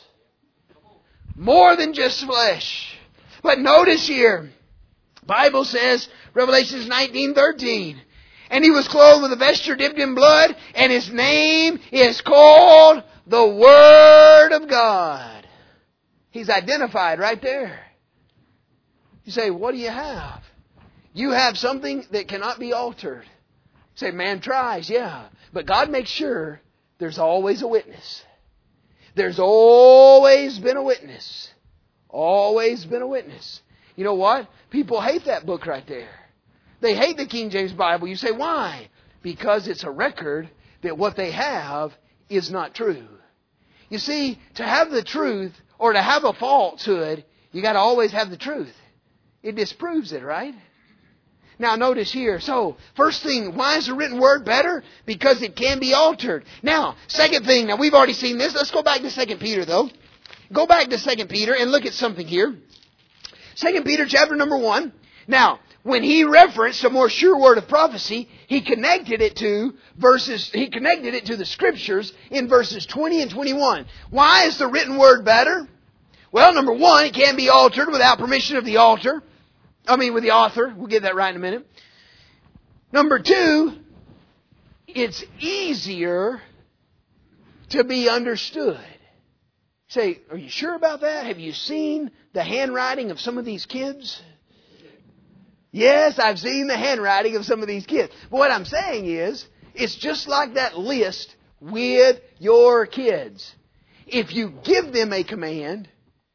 Speaker 1: More than just flesh. But notice here, Bible says, Revelation nineteen thirteen, and He was clothed with a vesture dipped in blood, and His name is called the Word of God. He's identified right there. You say, what do you have? You have something that cannot be altered. You say, man tries, yeah. But God makes sure there's always a witness. There's always been a witness. Always been a witness. You know what? People hate that book right there. They hate the King James Bible. You say, why? Because it's a record that what they have is not true. You see, to have the truth or to have a falsehood, you got to always have the truth. It disproves it, right? Now notice here, so first thing, why is the written word better? Because it can be altered. Now, second thing, now we've already seen this. Let's go back to Second Peter though. Go back to Second Peter and look at something here. Second Peter chapter number one. Now, when he referenced a more sure word of prophecy, he connected it to verses, he connected it to the Scriptures in verses twenty and twenty-one. Why is the written word better? Well, number one, it can be altered without permission of the author. I mean, with the author. We'll get that right in a minute. Number two, it's easier to be understood. Say, are you sure about that? Have you seen the handwriting of some of these kids? Yes, I've seen the handwriting of some of these kids. But what I'm saying is, it's just like that list with your kids. If you give them a command,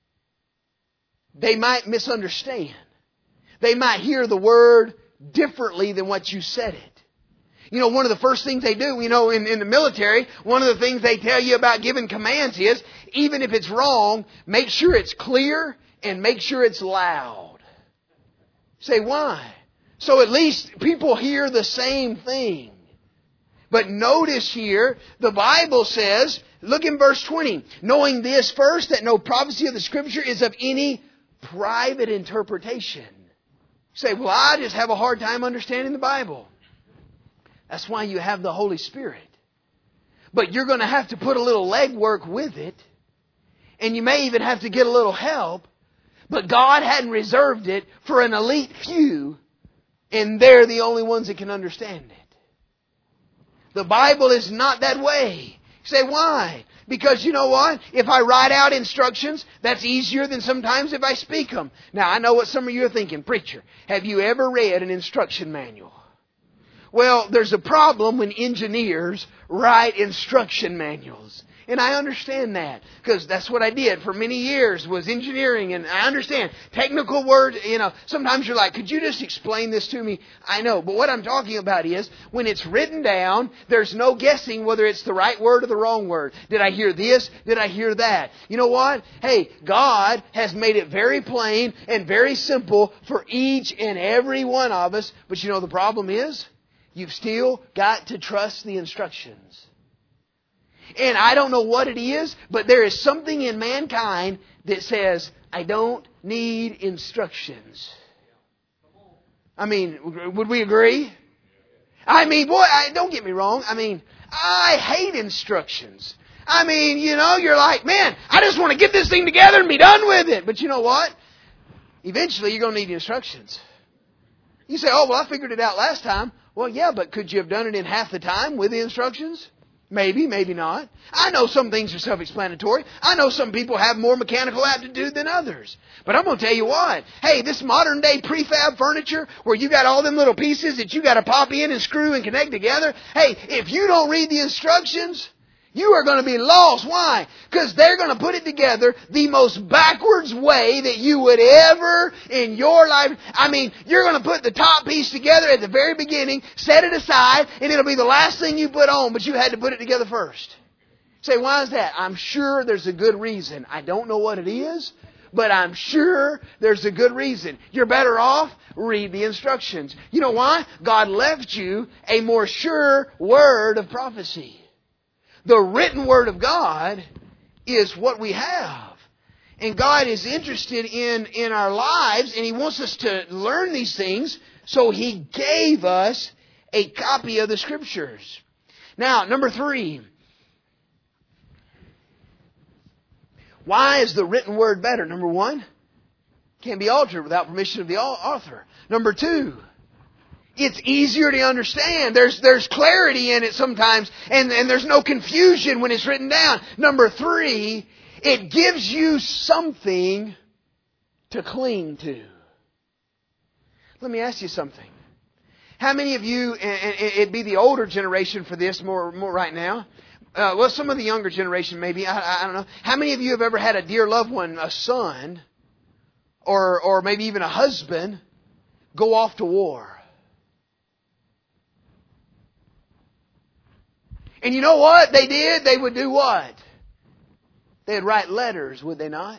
Speaker 1: they might misunderstand. They might hear the word differently than what you said it. You know, one of the first things they do, you know, in, in the military, one of the things they tell you about giving commands is, even if it's wrong, make sure it's clear and make sure it's loud. Say, why? So at least people hear the same thing. But notice here, the Bible says, look in verse twenty, knowing this first, that no prophecy of the Scripture is of any private interpretation. You say, well, I just have a hard time understanding the Bible. That's why you have the Holy Spirit. But you're going to have to put a little legwork with it. And you may even have to get a little help. But God hadn't reserved it for an elite few. And they're the only ones that can understand it. The Bible is not that way. You say, why? Because you know what? If I write out instructions, that's easier than sometimes if I speak them. Now, I know what some of you are thinking. Preacher, have you ever read an instruction manual? Well, there's a problem when engineers write instruction manuals. And I understand that, because that's what I did for many years, was engineering. And I understand technical words, you know, sometimes you're like, could you just explain this to me? I know, but what I'm talking about is, when it's written down, there's no guessing whether it's the right word or the wrong word. Did I hear this? Did I hear that? You know what? Hey, God has made it very plain and very simple for each and every one of us. But you know, the problem is, you've still got to trust the instructions. And I don't know what it is, but there is something in mankind that says, I don't need instructions. I mean, would we agree? I mean, boy, I, don't get me wrong. I mean, I hate instructions. I mean, you know, you're like, man, I just want to get this thing together and be done with it. But you know what? Eventually, you're going to need instructions. You say, oh, well, I figured it out last time. Well, yeah, but could you have done it in half the time with the instructions? Maybe, maybe not. I know some things are self-explanatory. I know some people have more mechanical aptitude than others. But I'm going to tell you what. Hey, this modern day prefab furniture where you got all them little pieces that you got to pop in and screw and connect together. Hey, if you don't read the instructions, you are going to be lost. Why? Because they're going to put it together the most backwards way that you would ever in your life. I mean, you're going to put the top piece together at the very beginning, set it aside, and it'll be the last thing you put on, but you had to put it together first. Say, why is that? I'm sure there's a good reason. I don't know what it is, but I'm sure there's a good reason. You're better off, read the instructions. You know why? God left you a more sure word of prophecy. The written Word of God is what we have. And God is interested in, in our lives, and He wants us to learn these things, so He gave us a copy of the Scriptures. Now, number three. Why is the written Word better? Number one, can't be altered without permission of the author. Number two, it's easier to understand. There's, there's clarity in it sometimes, and, and there's no confusion when it's written down. Number three, it gives you something to cling to. Let me ask you something. How many of you, and it'd be the older generation for this more, more right now, uh, well, some of the younger generation maybe, I, I don't know. How many of you have ever had a dear loved one, a son, or, or maybe even a husband, go off to war? And you know what they did? They would do what? They'd write letters, would they not?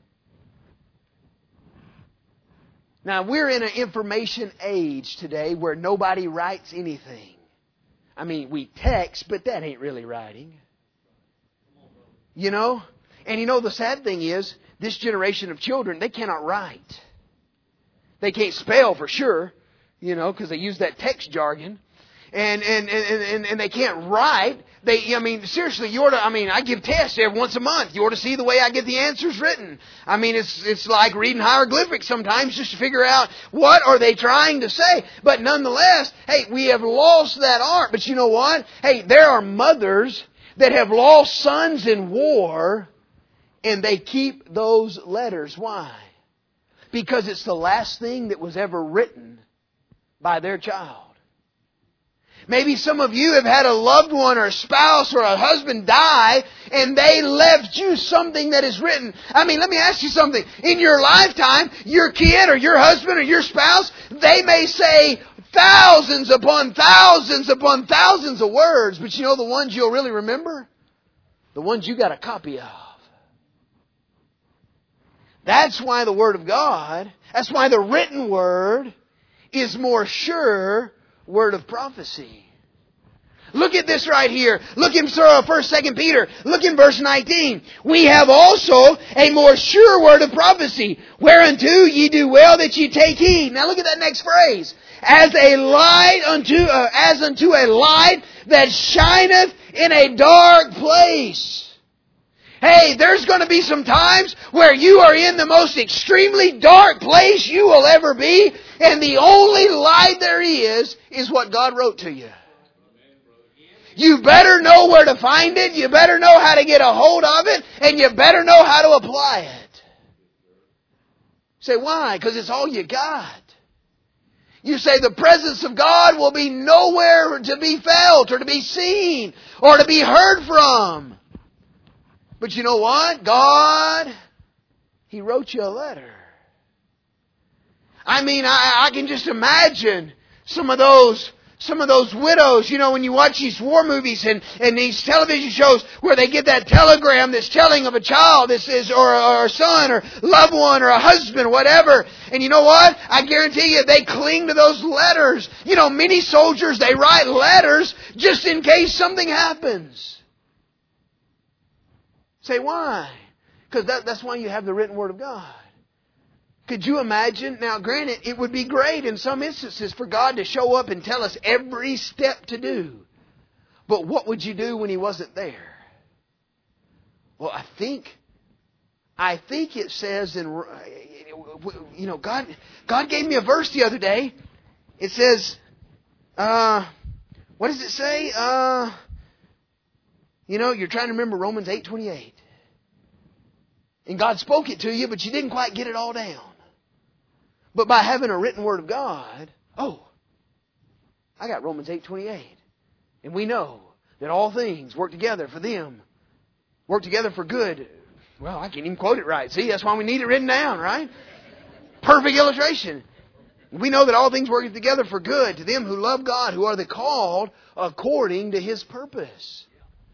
Speaker 1: Now, we're in an information age today where nobody writes anything. I mean, we text, but that ain't really writing. You know? And you know, the sad thing is, this generation of children, they cannot write. They can't spell for sure, you know, because they use that text jargon. And, and, and, and, and they can't write. They, I mean, seriously, you ought to, I mean, I give tests every once a month. You ought to see the way I get the answers written. I mean, it's, it's like reading hieroglyphics sometimes just to figure out what are they trying to say. But nonetheless, hey, we have lost that art. But you know what? Hey, there are mothers that have lost sons in war, and they keep those letters. Why? Because it's the last thing that was ever written by their child. Maybe some of you have had a loved one or a spouse or a husband die, and they left you something that is written. I mean, let me ask you something. In your lifetime, your kid or your husband or your spouse, they may say thousands upon thousands upon thousands of words, but you know the ones you'll really remember? The ones you got a copy of. That's why the Word of God, that's why the written Word is more sure word of prophecy. Look at this right here. Look in First, Second Peter. Look in verse nineteen. We have also a more sure word of prophecy, whereunto ye do well that ye take heed. Now look at that next phrase. As a light unto, uh, as unto a light that shineth in a dark place. Hey, there's going to be some times where you are in the most extremely dark place you will ever be, and the only light there is, is what God wrote to you. You better know where to find it, you better know how to get a hold of it, and you better know how to apply it. Say, why? Because it's all you got. You say the presence of God will be nowhere to be felt, or to be seen, or to be heard from. But you know what? God, He wrote you a letter. I mean, I, I can just imagine some of those some of those widows, you know, when you watch these war movies and, and these television shows where they get that telegram that's telling of a child, this is, or, or a son, or loved one, or a husband, whatever. And you know what? I guarantee you they cling to those letters. You know, many soldiers, they write letters just in case something happens. Say, why? Because that, that's why you have the written Word of God. Could you imagine? Now, granted, it would be great in some instances for God to show up and tell us every step to do. But what would you do when He wasn't there? Well, I think, I think it says in, you know, God, God gave me a verse the other day. It says, uh, what does it say? Uh, you know, you're trying to remember Romans eight twenty-eight. And God spoke it to you, but you didn't quite get it all down. But by having a written Word of God, oh, I got Romans eight twenty-eight. And we know that all things work together for them. Work together for good. Well, I can't even quote it right. See, that's why we need it written down, right? Perfect illustration. We know that all things work together for good to them who love God, who are the called according to His purpose.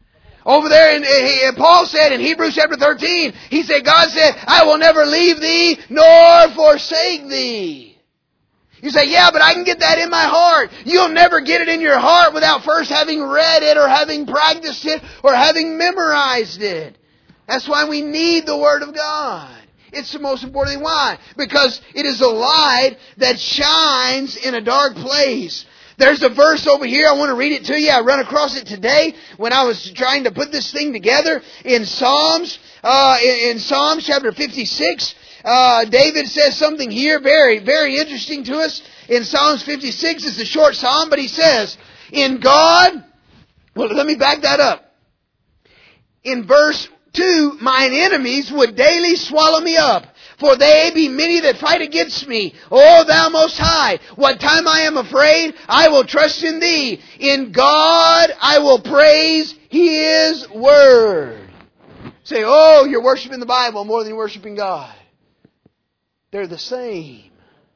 Speaker 1: Over there, in, in, Paul said in Hebrews chapter thirteen, he said, God said, I will never leave thee nor forsake thee. You say, yeah, but I can get that in my heart. You'll never get it in your heart without first having read it or having practiced it or having memorized it. That's why we need the Word of God. It's the most important thing. Why? Because it is a light that shines in a dark place. There's a verse over here. I want to read it to you. I run across it today when I was trying to put this thing together in Psalms. Uh, in, in Psalms chapter fifty-six, uh, David says something here very, very interesting to us. In Psalms fifty-six, it's a short psalm, but he says, in God, well, let me back that up. In verse two, mine enemies would daily swallow me up. For they be many that fight against me. O Thou Most High, what time I am afraid, I will trust in Thee. In God I will praise His Word. Say, oh, you're worshiping the Bible more than you're worshiping God. They're the same.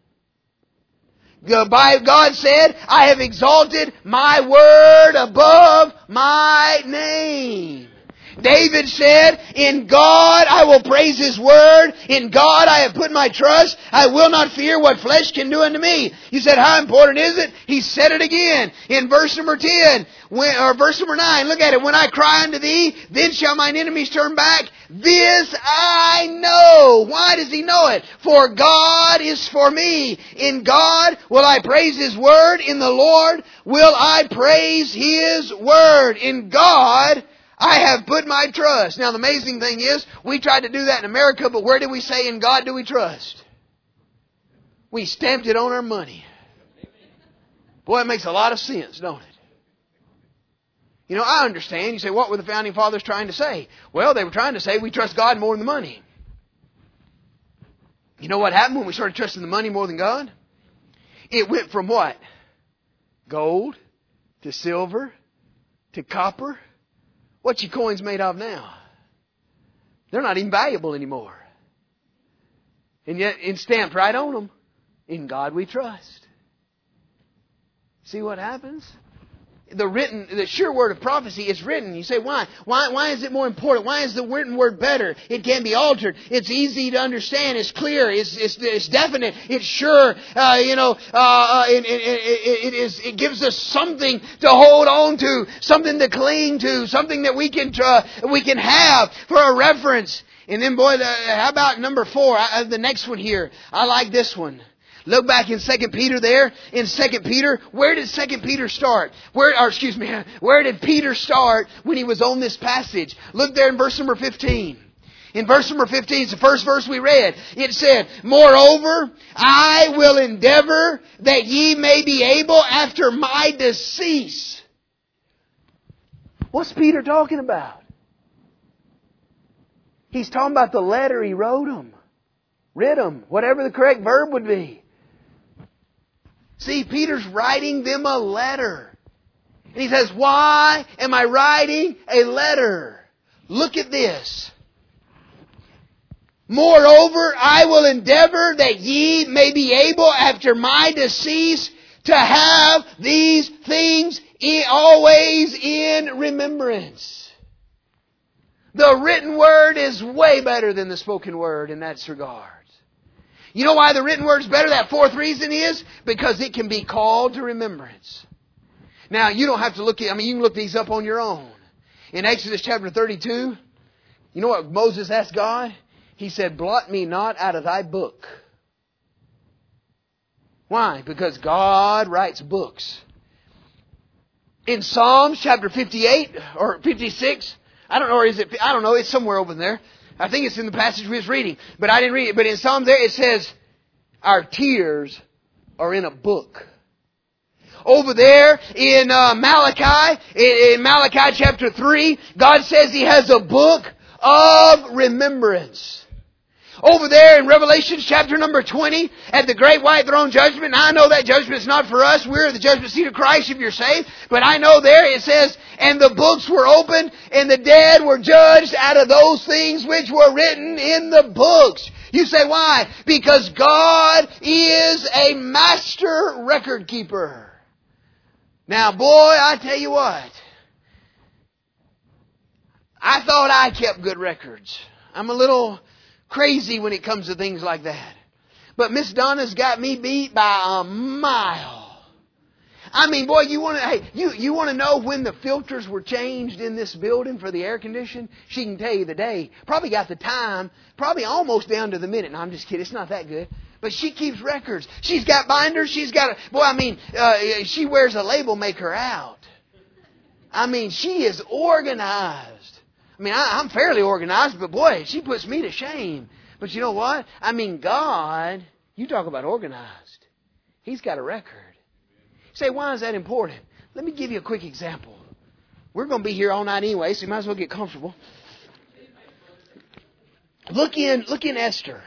Speaker 1: God said, I have exalted my Word above my name. David said, in God I will praise His Word. In God I have put my trust. I will not fear what flesh can do unto me. You said, how important is it? He said it again. In verse number ten, when, or verse number nine, look at it. When I cry unto Thee, then shall mine enemies turn back. This I know. Why does he know it? For God is for me. In God will I praise His Word. In the Lord will I praise His Word. In God I have put my trust. Now the amazing thing is, we tried to do that in America, but where did we say in God do we trust? We stamped it on our money. Boy, it makes a lot of sense, don't it? You know, I understand. You say, what were the Founding Fathers trying to say? Well, they were trying to say we trust God more than the money. You know what happened when we started trusting the money more than God? It went from what? Gold to silver to copper. What's your coins made of now? They're not even valuable anymore. And yet it's stamped right on them. In God we trust. See what happens? The written, the sure word of prophecy is written. You say, why? Why, why is it more important? Why is the written word better? It can be altered. It's easy to understand. It's clear. It's, it's, it's definite. It's sure. Uh, you know, uh, it, it, it, it is, it gives us something to hold on to, something to cling to, something that we can, uh, we can have for a reference. And then boy, the, how about number four? I, the next one here. I like this one. Look back in Second Peter there. In Second Peter, where did Second Peter start? Where, or excuse me, where did Peter start when he was on this passage? Look there in verse number fifteen. In verse number fifteen, it's the first verse we read. It said, moreover, I will endeavor that ye may be able after my decease. What's Peter talking about? He's talking about the letter he wrote them. Writ them. Whatever the correct verb would be. See, Peter's writing them a letter. And he says, why am I writing a letter? Look at this. Moreover, I will endeavor that ye may be able after my decease to have these things always in remembrance. The written word is way better than the spoken word in that regard. You know why the written word is better? That fourth reason is because it can be called to remembrance. Now, you don't have to look at, I mean, you can look these up on your own. In Exodus chapter thirty-two, you know what Moses asked God? He said, blot me not out of thy book. Why? Because God writes books. In Psalms chapter fifty-eight or fifty-six, I don't know, or is it, I don't know, it's somewhere over there. I think it's in the passage we was reading, but I didn't read it. But in Psalm there it says, our tears are in a book. Over there in uh, Malachi, in, in Malachi chapter three, God says He has a book of remembrance. Over there in Revelation chapter number twenty, at the great white throne judgment, and I know that judgment is not for us. We're at the judgment seat of Christ if you're saved. But I know there it says, and the books were opened, and the dead were judged out of those things which were written in the books. You say, why? Because God is a master record keeper. Now, boy, I tell you what. I thought I kept good records. I'm a little crazy when it comes to things like that. But Miss Donna's got me beat by a mile. I mean, boy, you want to hey, you, you want to know when the filters were changed in this building for the air conditioning? She can tell you the day. Probably got the time. Probably almost down to the minute. No, I'm just kidding. It's not that good. But she keeps records. She's got binders. She's got a... Boy, I mean, uh, she wears a label maker out. I mean, she is organized. I mean, I, I'm fairly organized, but boy, she puts me to shame. But you know what? I mean, God, you talk about organized. He's got a record. You say, why is that important? Let me give you a quick example. We're going to be here all night anyway, so you might as well get comfortable. Look in, look in Esther.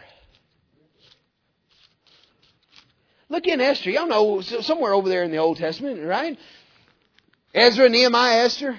Speaker 1: Look in Esther. Y'all know somewhere over there in the Old Testament, right? Ezra, Nehemiah, Esther.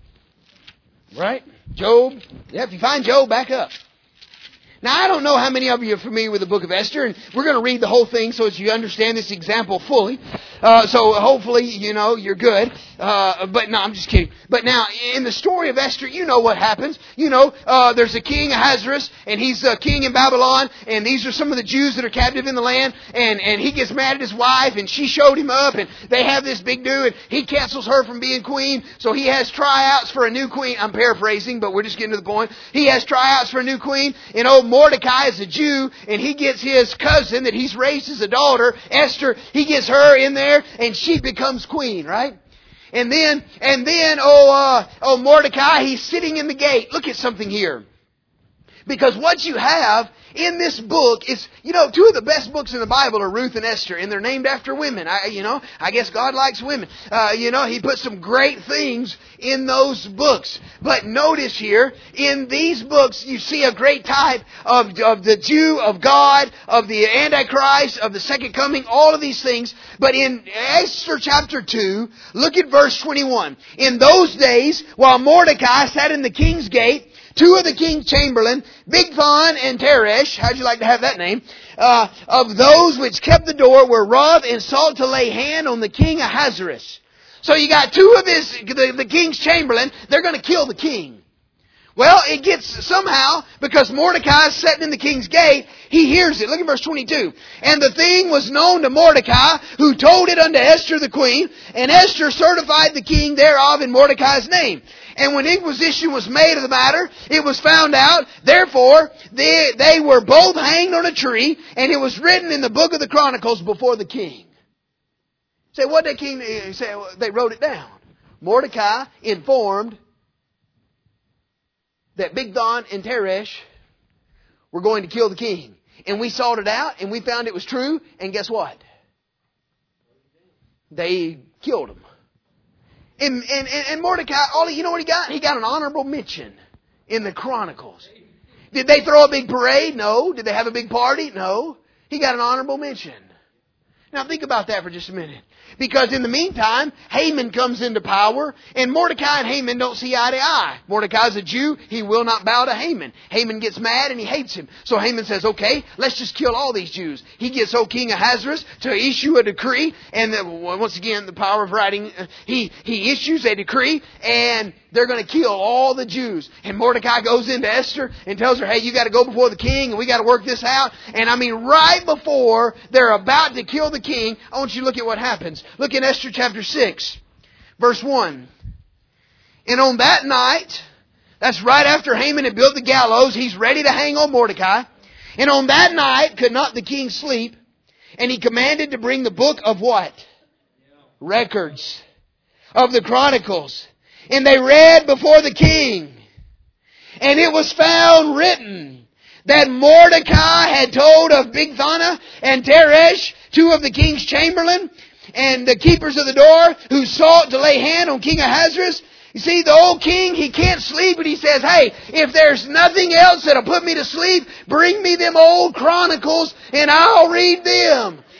Speaker 1: Right? Job. Yeah, if you find Job, back up. Now, I don't know how many of you are familiar with the book of Esther, and we're going to read the whole thing so that you understand this example fully. Uh, so hopefully, you know, you're good. Uh, but no, I'm just kidding. But now, in the story of Esther, you know what happens. You know, uh, there's a king, Ahasuerus, and he's a king in Babylon, and these are some of the Jews that are captive in the land, and, and he gets mad at his wife, and she showed him up, and they have this big do, and he cancels her from being queen, so he has tryouts for a new queen. I'm paraphrasing, but we're just getting to the point. He has tryouts for a new queen, and old Mordecai is a Jew, and he gets his cousin that he's raised as a daughter, Esther, he gets her in there, and she becomes queen, right? And then, and then, oh, uh, oh, Mordecai, he's sitting in the gate. Look at something here. Because what you have in this book is, you know, two of the best books in the Bible are Ruth and Esther, and they're named after women. I, you know, I guess God likes women. Uh, you know, He put some great things in those books. But notice here, in these books, you see a great type of, of the Jew, of God, of the Antichrist, of the second coming, all of these things. But in Esther chapter two, look at verse twenty-one. In those days, while Mordecai sat in the king's gate, two of the king's chamberlain, Bigthan and Teresh, how'd you like to have that name, uh, of those which kept the door were wroth and sought to lay hand on the king Ahasuerus. So you got two of his, the, the king's chamberlain, they're going to kill the king. Well, it gets somehow, because Mordecai is sitting in the king's gate, he hears it. Look at verse twenty-two. And the thing was known to Mordecai, who told it unto Esther the queen, and Esther certified the king thereof in Mordecai's name. And when inquisition was made of the matter, it was found out. Therefore, they, they were both hanged on a tree, and it was written in the book of the Chronicles before the king. Say, what did the king say? They wrote it down. Mordecai informed that Bigthan and Teresh were going to kill the king. And we sought it out, and we found it was true, and guess what? They killed him. And, and, and Mordecai, all you know what he got? He got an honorable mention in the Chronicles. Did they throw a big parade? No. Did they have a big party? No. He got an honorable mention. Now think about that for just a minute. Because in the meantime, Haman comes into power, and Mordecai and Haman don't see eye to eye. Mordecai's a Jew, he will not bow to Haman. Haman gets mad and he hates him. So Haman says, okay, let's just kill all these Jews. He gets old King Ahasuerus to issue a decree, and the, once again, the power of writing, he, he issues a decree, and they're going to kill all the Jews. And Mordecai goes into Esther and tells her, hey, you got to go before the king, and we got to work this out. And I mean, right before they're about to kill the king, I want you to look at what happens. Look in Esther chapter six, verse one. And on that night, that's right after Haman had built the gallows, he's ready to hang on Mordecai. And on that night could not the king sleep, and he commanded to bring the book of what? Records of the Chronicles. And they read before the king. And it was found written that Mordecai had told of Bigthana and Teresh, two of the king's chamberlain, and the keepers of the door, who sought to lay hand on King Ahasuerus. You see, the old king, he can't sleep, but he says, hey, if there's nothing else that'll put me to sleep, bring me them old chronicles and I'll read them.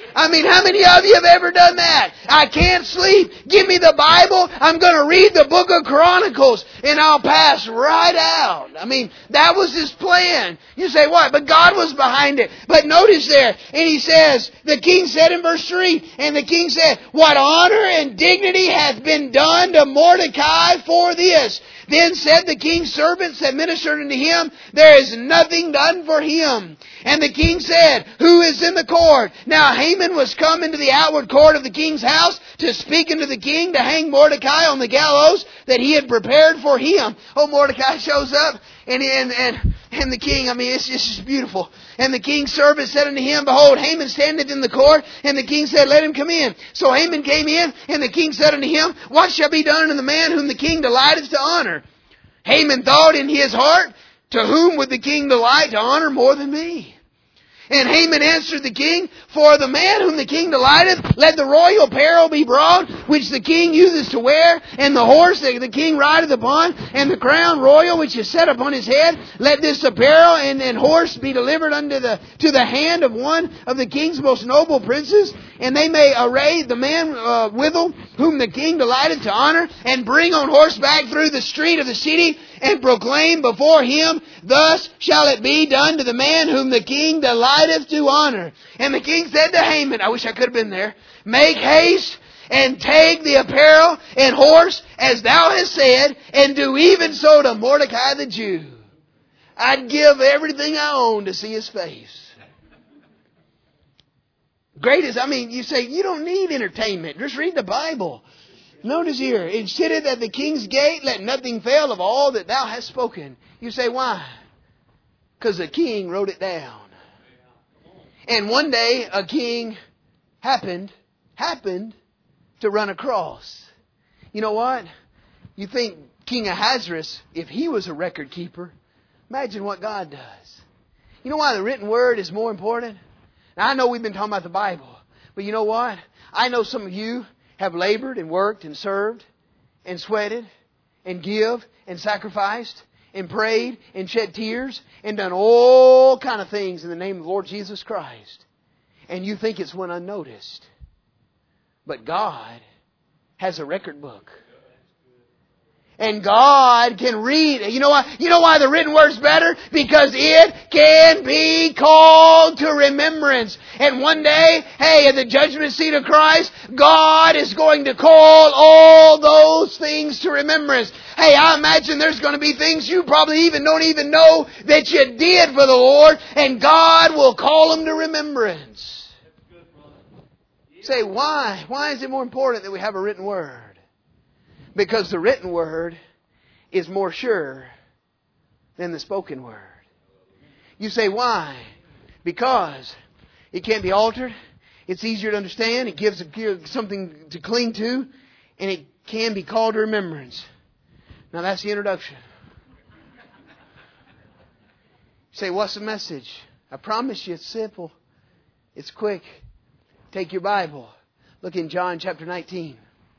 Speaker 1: I mean, how many of you have ever done that? I can't sleep. Give me the Bible. I'm going to read the book of Chronicles and I'll pass right out. I mean, that was his plan. You say, what? But God was behind it. But notice there, and he says, the king said in verse three, and the king said, what honor and dignity hath been done to Mordecai for this? Then said the king's servants that ministered unto him, there is nothing done for him. And the king said, who is in the court? Now Haman was come into the outward court of the king's house to speak unto the king to hang Mordecai on the gallows that he had prepared for him. Oh, Mordecai shows up and, and, and, and the king, I mean, it's just, it's just beautiful. And the king's servant said unto him, behold, Haman standeth in the court. And the king said, let him come in. So Haman came in, and the king said unto him, what shall be done unto the man whom the king delighteth to honor? Haman thought in his heart, to whom would the king delight to honor more than me? And Haman answered the king, for the man whom the king delighteth, let the royal apparel be brought, which the king uses to wear, and the horse that the king rideth upon, and the crown royal which is set upon his head. Let this apparel and, and horse be delivered unto the to the hand of one of the king's most noble princes, and they may array the man uh, withal, whom the king delighteth to honor, and bring on horseback through the street of the city, and proclaim before him, thus shall it be done to the man whom the king delighteth to honor. And the king said to Haman, I wish I could have been there, make haste and take the apparel and horse as thou hast said, and do even so to Mordecai the Jew. I'd give everything I own to see his face. Greatest, I mean, you say, you don't need entertainment. Just read the Bible. Notice here, it sitteth at the king's gate, let nothing fail of all that thou hast spoken. You say, why? Because the king wrote it down. And one day, a king happened, happened to run across. You know what? You think King Ahasuerus, if he was a record keeper, imagine what God does. You know why the written word is more important? Now, I know we've been talking about the Bible, but you know what? I know some of you have labored and worked and served and sweated and give and sacrificed and prayed and shed tears and done all kind of things in the name of the Lord Jesus Christ. And you think it's went unnoticed. But God has a record book. And God can read. You know why? You know why the written word's better? Because it can be called to remembrance. And one day, hey, at the judgment seat of Christ, God is going to call all those things to remembrance. Hey, I imagine there's going to be things you probably even don't even know that you did for the Lord, and God will call them to remembrance. Say, why? Why is it more important that we have a written word? Because the written word is more sure than the spoken word. You say, why? Because it can't be altered. It's easier to understand. It gives something to cling to. And it can be called to remembrance. Now that's the introduction. You say, what's the message? I promise you it's simple. It's quick. Take your Bible. Look in John chapter nineteen.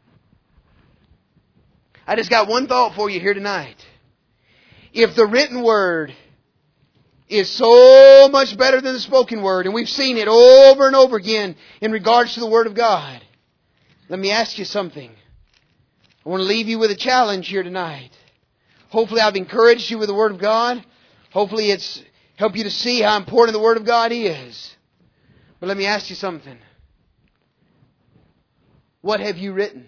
Speaker 1: I just got one thought for you here tonight. If the written word is so much better than the spoken word, and we've seen it over and over again in regards to the Word of God, let me ask you something. I want to leave you with a challenge here tonight. Hopefully I've encouraged you with the Word of God. Hopefully it's helped you to see how important the Word of God is. But let me ask you something. What have you written?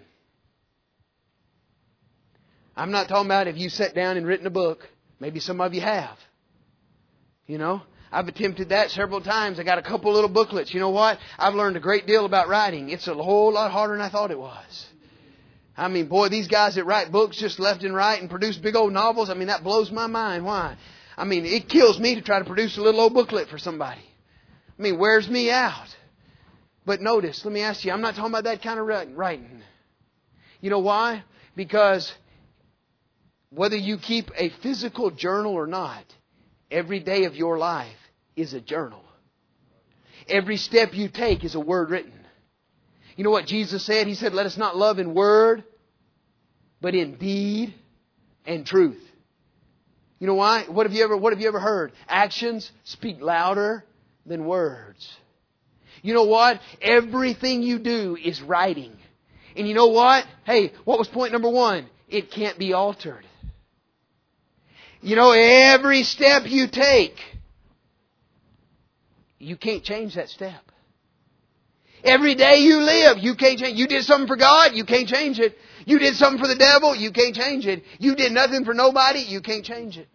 Speaker 1: I'm not talking about if you sat down and written a book. Maybe some of you have. You know, I've attempted that several times. I got a couple little booklets. You know what? I've learned a great deal about writing. It's a whole lot harder than I thought it was. I mean, boy, these guys that write books just left and right and produce big old novels, I mean, that blows my mind. Why? I mean, it kills me to try to produce a little old booklet for somebody. I mean, wears me out. But notice, let me ask you, I'm not talking about that kind of writing. You know why? Because whether you keep a physical journal or not, every day of your life is a journal. Every step you take is a word written. You know what Jesus said? He said, let us not love in word, but in deed and truth. You know why? What have you ever, what have you ever heard? Actions speak louder than words. You know what? Everything you do is writing. And you know what? Hey, what was point number one? It can't be altered. You know, every step you take, you can't change that step. Every day you live, you can't change. You did something for God, you can't change it. You did something for the devil, you can't change it. You did nothing for nobody, you can't change it.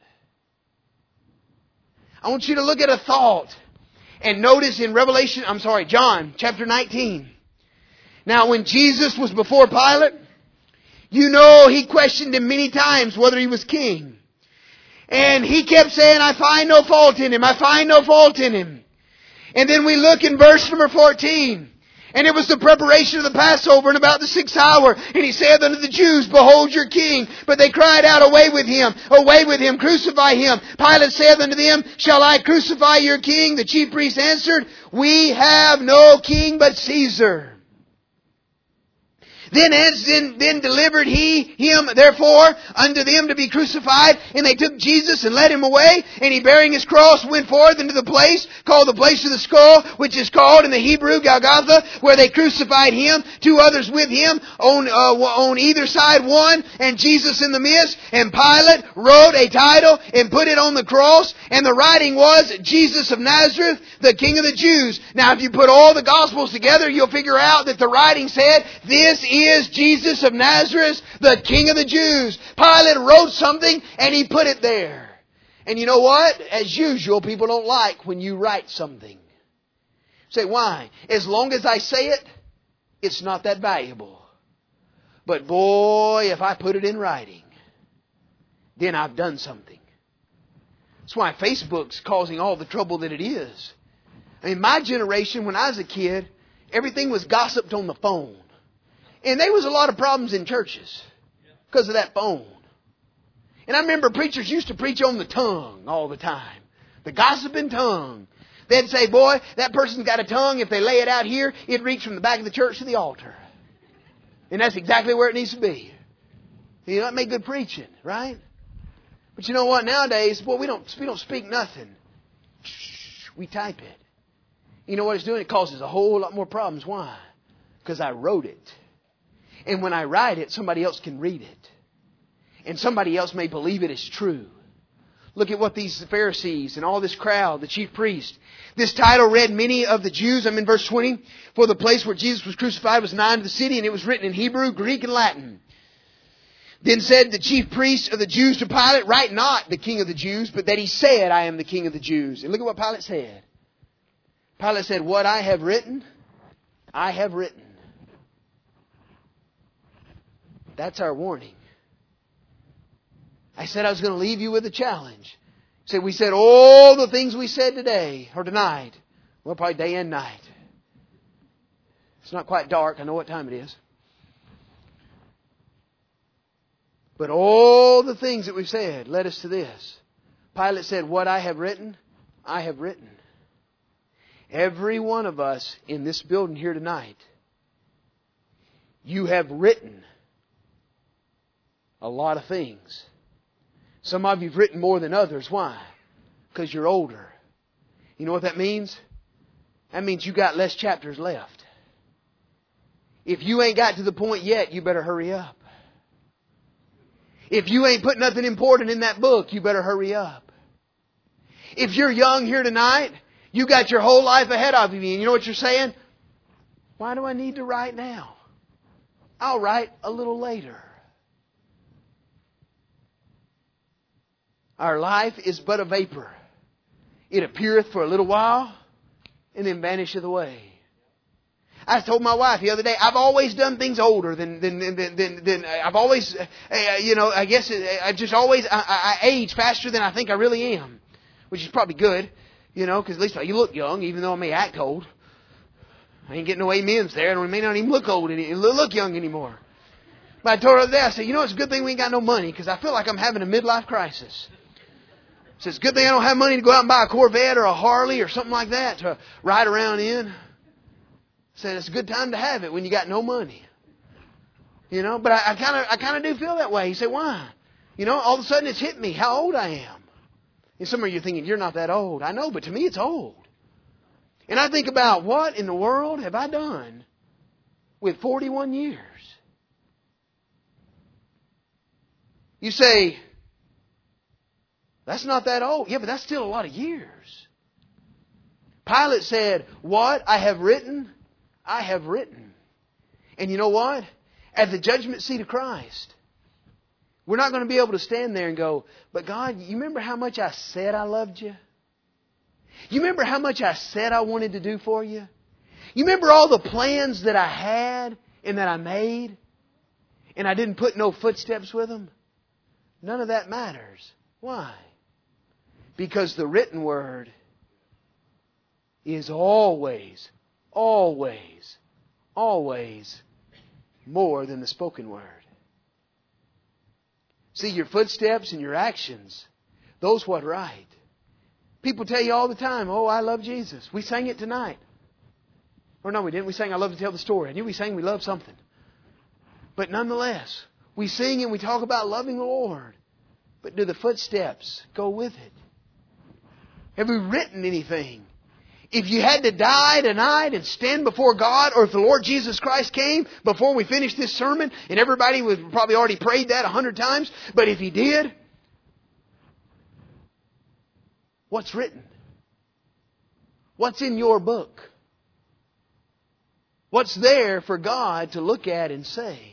Speaker 1: I want you to look at a thought and notice in Revelation, I'm sorry, John chapter nineteen. Now when Jesus was before Pilate, you know he questioned him many times whether he was king. And he kept saying, I find no fault in him, I find no fault in him. And then we look in verse number fourteen. And it was the preparation of the Passover and about the sixth hour. And he said unto the Jews, Behold your king. But they cried out, Away with him, away with him, crucify him. Pilate saith unto them, Shall I crucify your king? The chief priests answered, We have no king but Caesar. Then, then, then delivered he him, therefore, unto them to be crucified. And they took Jesus and led him away. And he, bearing his cross, went forth into the place called the place of the skull, which is called in the Hebrew Golgotha, where they crucified him. Two others with him, on, uh, on either side one, and Jesus in the midst. And Pilate wrote a title and put it on the cross. And the writing was, Jesus of Nazareth, the King of the Jews. Now, if you put all the Gospels together, you'll figure out that the writing said, This is is Jesus of Nazareth, the King of the Jews. Pilate wrote something and he put it there. And you know what? As usual, people don't like when you write something. Say, why? As long as I say it, it's not that valuable. But boy, if I put it in writing, then I've done something. That's why Facebook's causing all the trouble that it is. I mean, my generation, when I was a kid, everything was gossiped on the phone. And there was a lot of problems in churches because of that phone. And I remember preachers used to preach on the tongue all the time. The gossiping tongue. They'd say, boy, that person's got a tongue. If they lay it out here, it'd reach from the back of the church to the altar. And that's exactly where it needs to be. You know, that made good preaching, right? But you know what? Nowadays, boy, we don't, we don't speak nothing. We type it. You know what it's doing? It causes a whole lot more problems. Why? Because I wrote it. And when I write it, somebody else can read it. And somebody else may believe it is true. Look at what these Pharisees and all this crowd, the chief priest. This title read many of the Jews. I'm in verse twenty. For the place where Jesus was crucified was nigh to the city, and it was written in Hebrew, Greek, and Latin. Then said the chief priest of the Jews to Pilate, Write not the King of the Jews, but that he said, I am the King of the Jews. And look at what Pilate said. Pilate said, What I have written, I have written. That's our warning. I said I was going to leave you with a challenge. So we said all the things we said today or tonight. Well, probably day and night. It's not quite dark. I know what time it is. But all the things that we've said led us to this. Pilate said, What I have written, I have written. Every one of us in this building here tonight, you have written a lot of things. Some of you have written more than others. Why? Because you're older. You know what that means? That means you got less chapters left. If you ain't got to the point yet, you better hurry up. If you ain't put nothing important in that book, you better hurry up. If you're young here tonight, you got your whole life ahead of you. And you know what you're saying? Why do I need to write now? I'll write a little later. Our life is but a vapor. It appeareth for a little while and then vanisheth away. I told my wife the other day, I've always done things older than, than, than, than, than I've always, uh, you know, I guess I just always, I, I age faster than I think I really am. Which is probably good, you know, because at least you look young, even though I may act old. I ain't getting no amens there, and we may not even look old, any, look young anymore. But I told her the other day, I said, you know, it's a good thing we ain't got no money, because I feel like I'm having a midlife crisis. I said, it's a good thing I don't have money to go out and buy a Corvette or a Harley or something like that to ride around in. I said, it's a good time to have it when you got no money. You know, but I kind of I kind of do feel that way. He said, why? You know, all of a sudden it's hit me how old I am. And some of you are thinking, you're not that old. I know, but to me it's old. And I think about, what in the world have I done with forty-one years? You say, that's not that old. Yeah, but that's still a lot of years. Pilate said, what I have written, I have written. And you know what? At the judgment seat of Christ, we're not going to be able to stand there and go, but God, you remember how much I said I loved you? You remember how much I said I wanted to do for you? You remember all the plans that I had and that I made? And I didn't put no footsteps with them? None of that matters. Why? Because the written word is always, always, always more than the spoken word. See, your footsteps and your actions, those what right. People tell you all the time, oh, I love Jesus. We sang it tonight. Or no, we didn't. We sang I Love to Tell the Story. I knew we sang we love something. But nonetheless, we sing and we talk about loving the Lord. But do the footsteps go with it? Have we written anything? If you had to die tonight and stand before God, or if the Lord Jesus Christ came before we finished this sermon, and everybody would probably already prayed that a hundred times, but if He did, what's written? What's in your book? What's there for God to look at and say?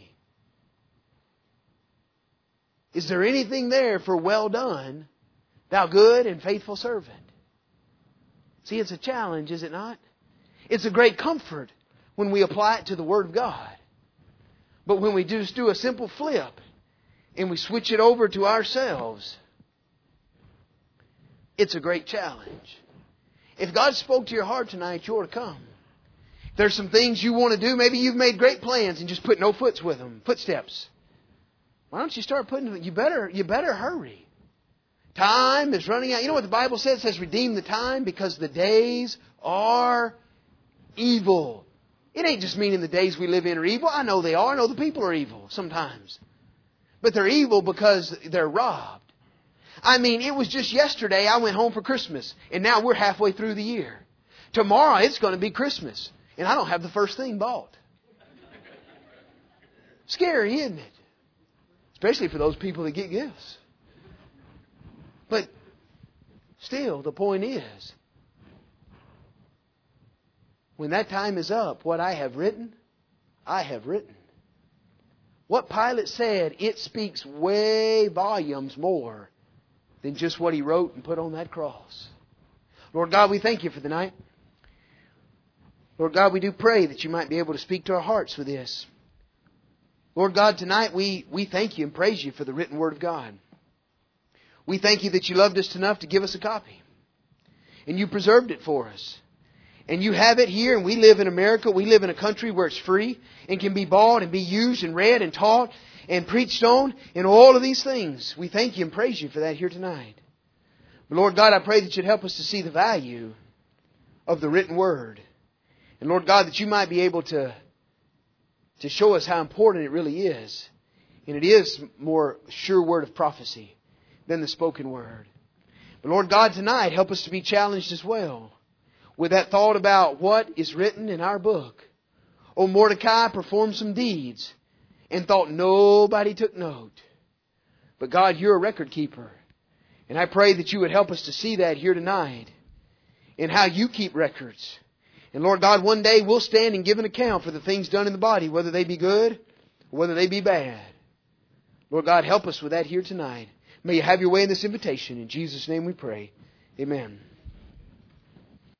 Speaker 1: Is there anything there for well done, thou good and faithful servant? See, it's a challenge, is it not? It's a great comfort when we apply it to the Word of God. But when we just do a simple flip and we switch it over to ourselves, it's a great challenge. If God spoke to your heart tonight, you ought to come. If there's some things you want to do, maybe you've made great plans and just put no foots with them, footsteps. Why don't you start putting them? You better, you better hurry. Time is running out. You know what the Bible says? It says redeem the time because the days are evil. It ain't just meaning the days we live in are evil. I know they are. I know the people are evil sometimes. But they're evil because they're robbed. I mean, it was just yesterday I went home for Christmas. And now we're halfway through the year. Tomorrow it's going to be Christmas. And I don't have the first thing bought. Scary, isn't it? Especially for those people that get gifts. But still, the point is, when that time is up, what I have written, I have written. What Pilate said, it speaks way volumes more than just what he wrote and put on that cross. Lord God, we thank You for the night. Lord God, we do pray that You might be able to speak to our hearts with this. Lord God, tonight we, we thank You and praise You for the written Word of God. We thank You that You loved us enough to give us a copy. And You preserved it for us. And You have it here, and we live in America. We live in a country where it's free and can be bought and be used and read and taught and preached on and all of these things. We thank You and praise You for that here tonight. But Lord God, I pray that You'd help us to see the value of the written Word. And Lord God, that You might be able to, to show us how important it really is. And it is more sure word of prophecy than the spoken word. But Lord God, tonight, help us to be challenged as well with that thought about what is written in our book. Oh, Mordecai performed some deeds and thought nobody took note. But God, You're a record keeper. And I pray that You would help us to see that here tonight and how You keep records. And Lord God, one day we'll stand and give an account for the things done in the body, whether they be good or whether they be bad. Lord God, help us with that here tonight. May You have Your way in this invitation. In Jesus' name we pray. Amen.